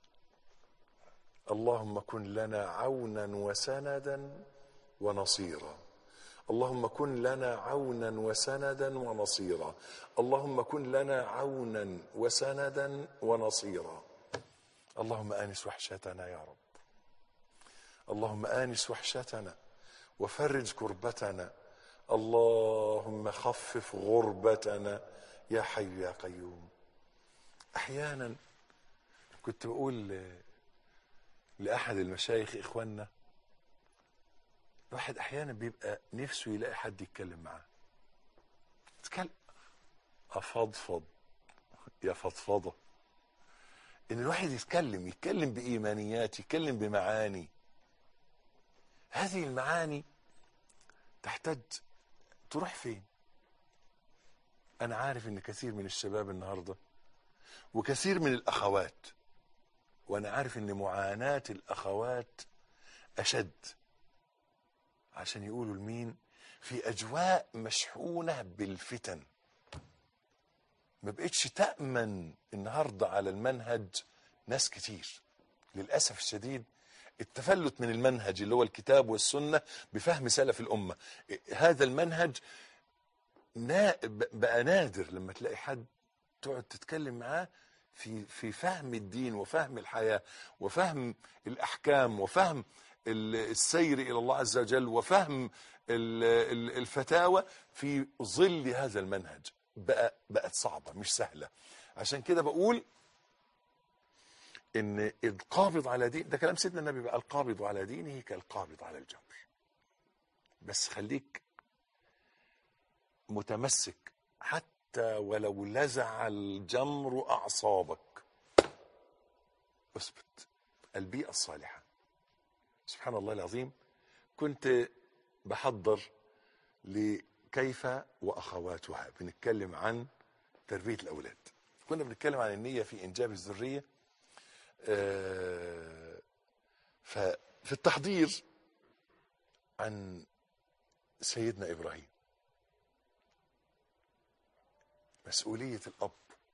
اللهم كن لنا عونا وسندا ونصيرا، اللهم كن لنا عونا وسندا ونصيرا، اللهم كن لنا عونا وسندا ونصيرا. اللهم آنس وحشتنا يا رب، اللهم آنس وحشتنا وفرج كربتنا، اللهم خفف غربتنا يا حي يا قيوم. أحيانا كنت بقول لأحد المشايخ إخواننا، الواحد أحيانا بيبقى نفسه يلاقي حد يتكلم معاه، يتكلم، أفضفض يا فضفضة. إن الواحد يتكلم بإيمانيات، يتكلم بمعاني. هذه المعاني تحتاج تروح فين؟ أنا عارف إن كثير من الشباب النهاردة وكثير من الأخوات، وأنا عارف إن معاناة الأخوات أشد، عشان يقولوا لمين؟ في أجواء مشحونة بالفتن، ما بقتش تأمن النهاردة على المنهج. ناس كتير للأسف الشديد التفلت من المنهج اللي هو الكتاب والسنة بفهم سلف الأمة. هذا المنهج بقى نادر لما تلاقي حد تقعد تتكلم معاه في فهم الدين وفهم الحياة وفهم الأحكام وفهم السير إلى الله عز وجل وفهم الفتاوى في ظل هذا المنهج. بقت صعبة مش سهلة. عشان كده بقول إن القابض على دين، ده كلام سيدنا النبي بقى، القابض على دينه كالقابض على الجمر. بس خليك متمسك حتى ولو لزع الجمر أعصابك، اثبت. البيئة الصالحة. سبحان الله العظيم، كنت بحضر لكيف وأخواتها، بنتكلم عن تربية الأولاد. كنا بنتكلم عن النية في إنجاب الذرية. ففي التحضير عن سيدنا إبراهيم، مسؤولية الأب.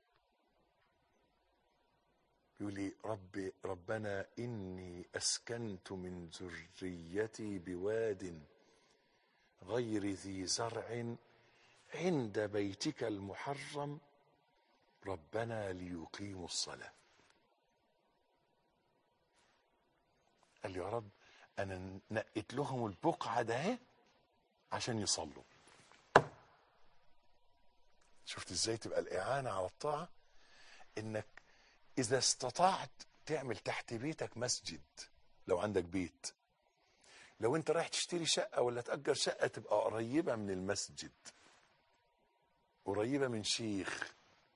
يقول لي ربنا إني أسكنت من ذريتي بواد غير ذي زرع عند بيتك المحرم ربنا ليقيموا الصلاة. قال لي يا رب أنا نقيت لهم البقعة ده عشان يصلوا. شفت ازاي تبقى الإعانة على الطاعة؟ إنك إذا استطعت تعمل تحت بيتك مسجد، لو عندك بيت، لو أنت رايح تشتري شقة ولا تأجر شقة تبقى قريبة من المسجد، قريبة من شيخ،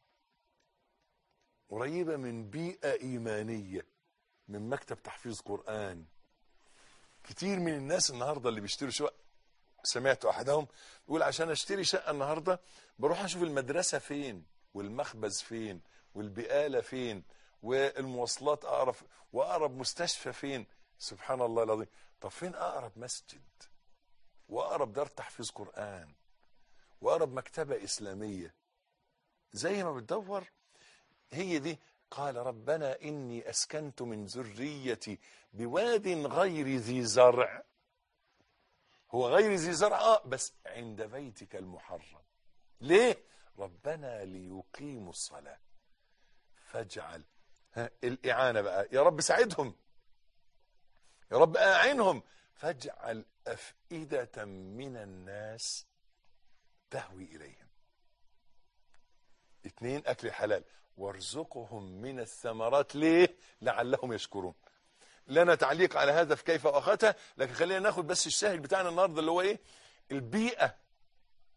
قريبة من بيئة إيمانية، من مكتب تحفيظ قرآن. كتير من الناس النهاردة اللي بيشتروا شقة، سمعت أحدهم يقول عشان أشتري شقة النهاردة بروح أشوف المدرسة فين والمخبز فين والبقالة فين والمواصلات أقرب وأقرب مستشفى فين. سبحان الله العظيم. طب فين أقرب مسجد وأقرب دار تحفيظ قرآن وأقرب مكتبة إسلامية؟ زي ما بتدور هي دي. قال ربنا إني أسكنت من ذريتي بواد غير ذي زرع. هو غير ذي زرع بس عند بيتك المحرم. ليه؟ ربنا ليقيموا الصلاة فاجعل. الإعانة بقى، يا رب ساعدهم، يا رب أعينهم. فاجعل أفئدة من الناس تهوي إليهم. 2 أكل الحلال وارزقهم من الثمرات. ليه؟ لعلهم يشكرون. لنا تعليق على هذا في كيف وأخاتها، لكن خلينا ناخد بس الشاهد بتاعنا النهارده اللي هو ايه؟ البيئة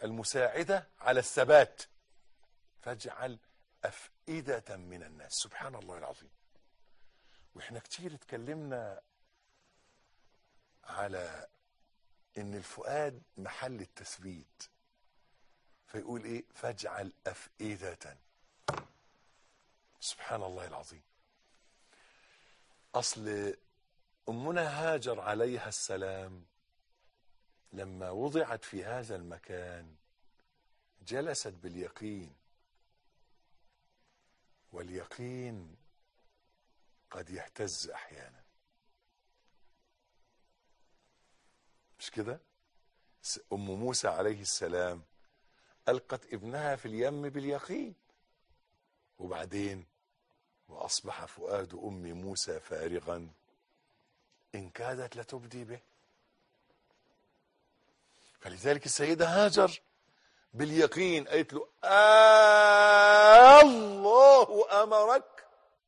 المساعدة على الثبات. فاجعل أفئدة من الناس. سبحان الله العظيم. واحنا كتير اتكلمنا على ان الفؤاد محل التثبيت، فيقول ايه؟ فاجعل أفئدة. سبحان الله العظيم. اصل امنا هاجر عليها السلام لما وضعت في هذا المكان جلست باليقين، واليقين قد يهتز احيانا، مش كده؟ ام موسى عليه السلام القت ابنها في اليم باليقين، وبعدين واصبح فؤاد ام موسى فارغا ان كادت لتبدي به. فلذلك السيدة هاجر باليقين قالت له الله أمرك؟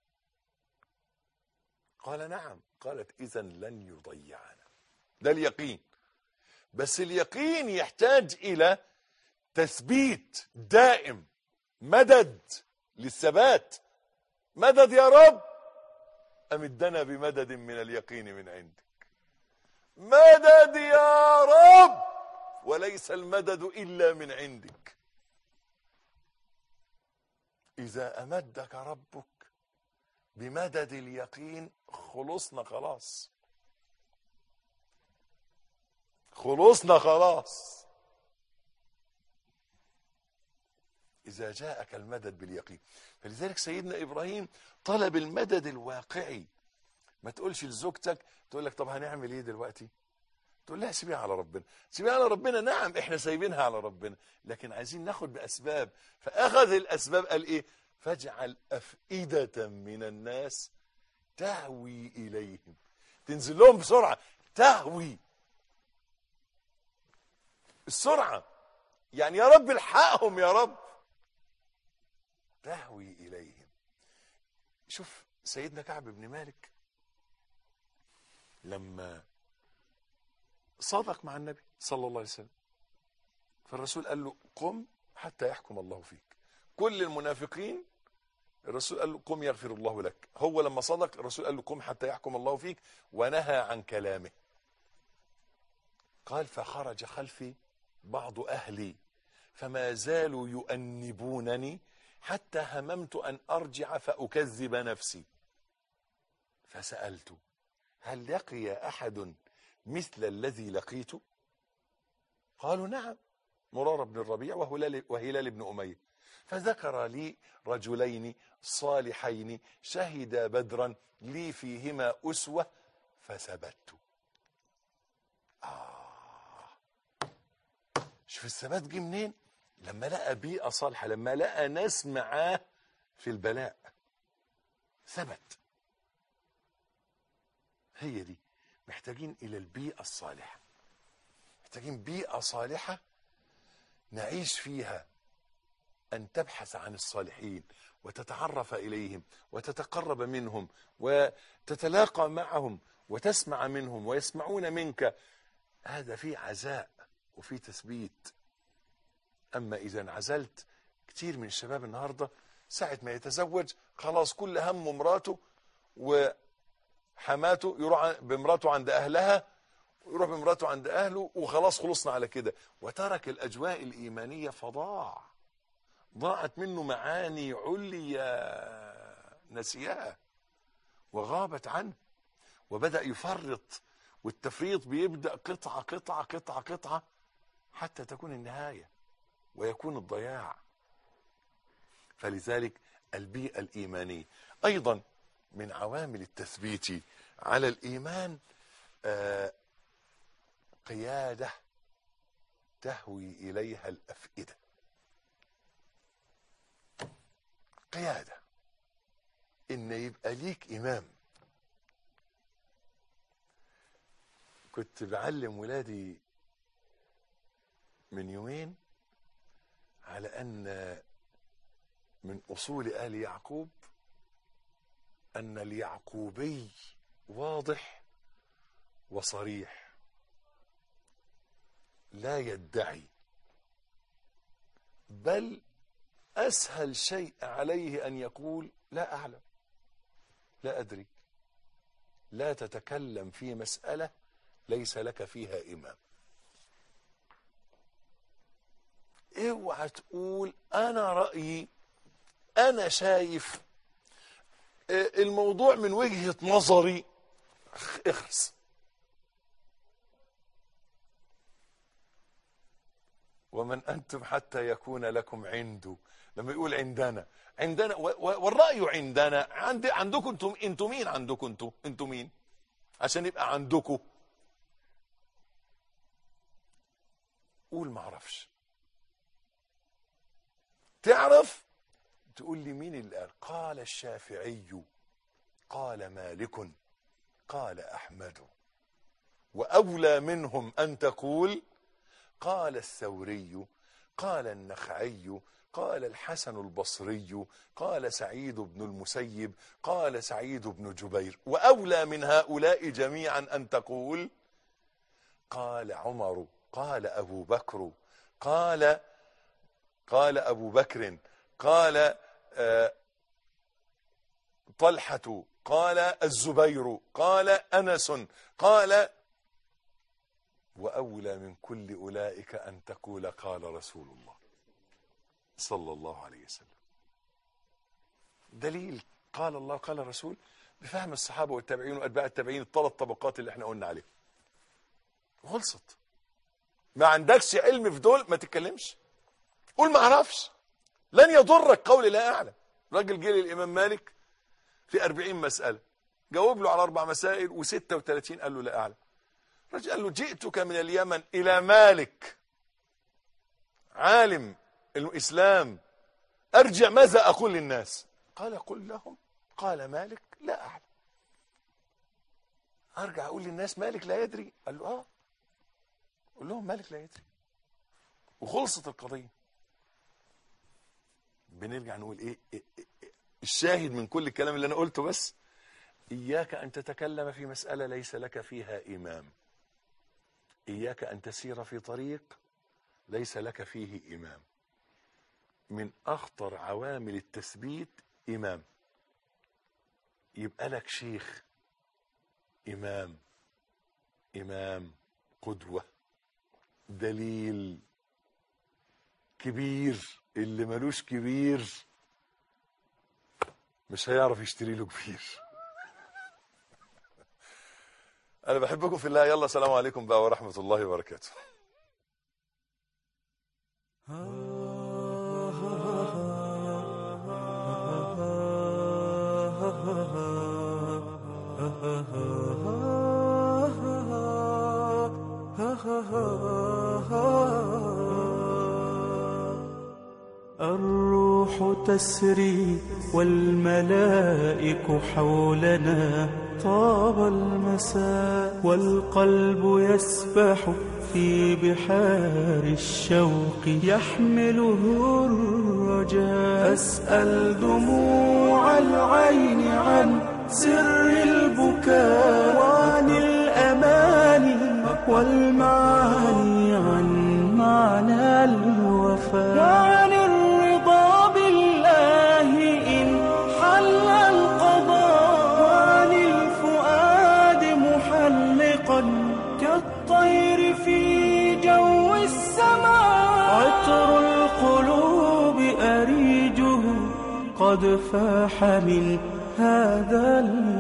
قال نعم. قالت إذن لن يضيعنا. ده اليقين. بس اليقين يحتاج إلى تثبيت دائم، مدد للثبات. مدد يا رب، أمدنا بمدد من اليقين من عندك. مدد يا رب، وليس المدد إلا من عندك. إذا أمدك ربك بمدد اليقين خلصنا خلاص، خلصنا خلاص. إذا جاءك المدد باليقين. فلذلك سيدنا إبراهيم طلب المدد الواقعي. ما تقولش لزوجتك، تقول لك طب هنعمل ايه دلوقتي؟ تقول لها سيبيها على ربنا. سيبيها على ربنا. نعم احنا سايبينها على ربنا، لكن عايزين ناخد بأسباب. فأخذ الأسباب. قال ايه؟ فاجعل أفئدة من الناس تهوي إليهم. تنزل لهم بسرعة. تهوي، السرعة يعني يا رب الحقهم يا رب. تهوي إليهم. شوف سيدنا كعب بن مالك لما صادق مع النبي صلى الله عليه وسلم، فالرسول قال له قم حتى يحكم الله فيك. كل المنافقين الرسول قال له قم يغفر الله لك. هو لما صدق الرسول قال له قم حتى يحكم الله فيك، ونهى عن كلامه. قال فخرج خلفي بعض أهلي فما زالوا يؤنبونني حتى هممت أن أرجع فأكذب نفسي، فسألت هل لقي أحد مثل الذي لقيته؟ قالوا نعم، مرارة بن الربيع وهلال بن أمية. فذكر لي رجلين صالحين شهدا بدرا لي فيهما أسوة فثبت. شوف الثبات جه منين؟ لما لقى بيئة صالحة، لما لقى ناس معاه في البلاء ثبت. هي دي محتاجين إلى البيئة الصالحة. محتاجين بيئة صالحة نعيش فيها، أن تبحث عن الصالحين وتتعرف إليهم وتتقرب منهم وتتلاقى معهم وتسمع منهم ويسمعون منك. هذا فيه عزاء وفيه تثبيت. أما إذا انعزلت، كتير من الشباب النهاردة ساعة ما يتزوج خلاص كل همه مراته وحماته، يروح بمراته عند أهلها ويروح بمراته عند أهله وخلاص خلصنا على كده، وترك الأجواء الإيمانية ضاعت منه معاني عليا نسيها وغابت عنه، وبدأ يفرط، والتفريط بيبدأ قطعة قطعة قطعة قطعة حتى تكون النهاية ويكون الضياع. فلذلك البيئة الإيمانية أيضا من عوامل التثبيت على الإيمان. قيادة تهوي إليها الأفئدة. قيادة، إن يبقى ليك إمام. كنت بعلم ولادي من يومين على أن من أصول آل يعقوب أن اليعقوبي واضح وصريح، لا يدعي بل أسهل شيء عليه أن يقول لا أعلم، لا أدري. لا تتكلم في مسألة ليس لك فيها إمام. اوعى تقول أنا رأيي، أنا شايف الموضوع من وجهة نظري. اخرس. ومن أنتم حتى يكون لكم عنده. لما يقول عندنا والرأي عندنا، عندكم انتم مين؟ عندكم انتم مين عشان يبقى عندكم؟ قول ما اعرفش. تعرف تقول لي مين اللي قال؟ قال الشافعي، قال مالك، قال أحمد. وأولى منهم أن تقول قال الثوري، قال النخعي، قال الحسن البصري، قال سعيد بن المسيب، قال سعيد بن جبير. وأولى من هؤلاء جميعا أن تقول قال عمر، قال أبو بكر، قال أبو بكر، قال طلحة، قال الزبير، قال أنس، قال. وأولى من كل أولئك أن تقول قال رسول الله صلى الله عليه وسلم. دليل قال الله قال الرسول بفهم الصحابة والتابعين وأتباع التابعين، الثلاث طبقات اللي احنا قلنا عليهم. خلصت. ما عندكش علم في دول ما تتكلمش، قول ما اعرفش. لن يضرك قول لا أعلم. راجل جه للإمام مالك في 40 مسألة، جاوب له على 4 مسائل و36 قال له لا أعلم. الرجل قال له جئتك من اليمن إلى مالك عالم الإسلام، أرجع ماذا أقول للناس؟ قال قل لهم قال مالك لا أعلم. أرجع أقول للناس مالك لا يدري؟ قال له قل لهم مالك لا يدري، وخلصت القضية. بنرجع نقول إيه الشاهد من كل الكلام اللي أنا قلته؟ بس إياك أن تتكلم في مسألة ليس لك فيها إمام. إياك أن تسير في طريق ليس لك فيه إمام. من أخطر عوامل التثبيت إمام. يبقى لك شيخ، إمام قدوة، دليل كبير. اللي ملوش كبير مش هيعرف يشتري له كبير. أنا بحبكم في الله. يلا سلام عليكم بقى ورحمة الله وبركاته. الروح تسري والملائك حولنا، طاب المساء والقلب يسبح في بحار الشوق، يحمله الرجاء. أسأل دموع العين عن سر البكاء، وعن الأماني والمعاني، عن معنى الوفاء، وعن الرضا بالله إن حل القضاء، وعن الفؤاد محلقا كالطير في جو السماء. عطر القلوب أريجه قد فاح من هذا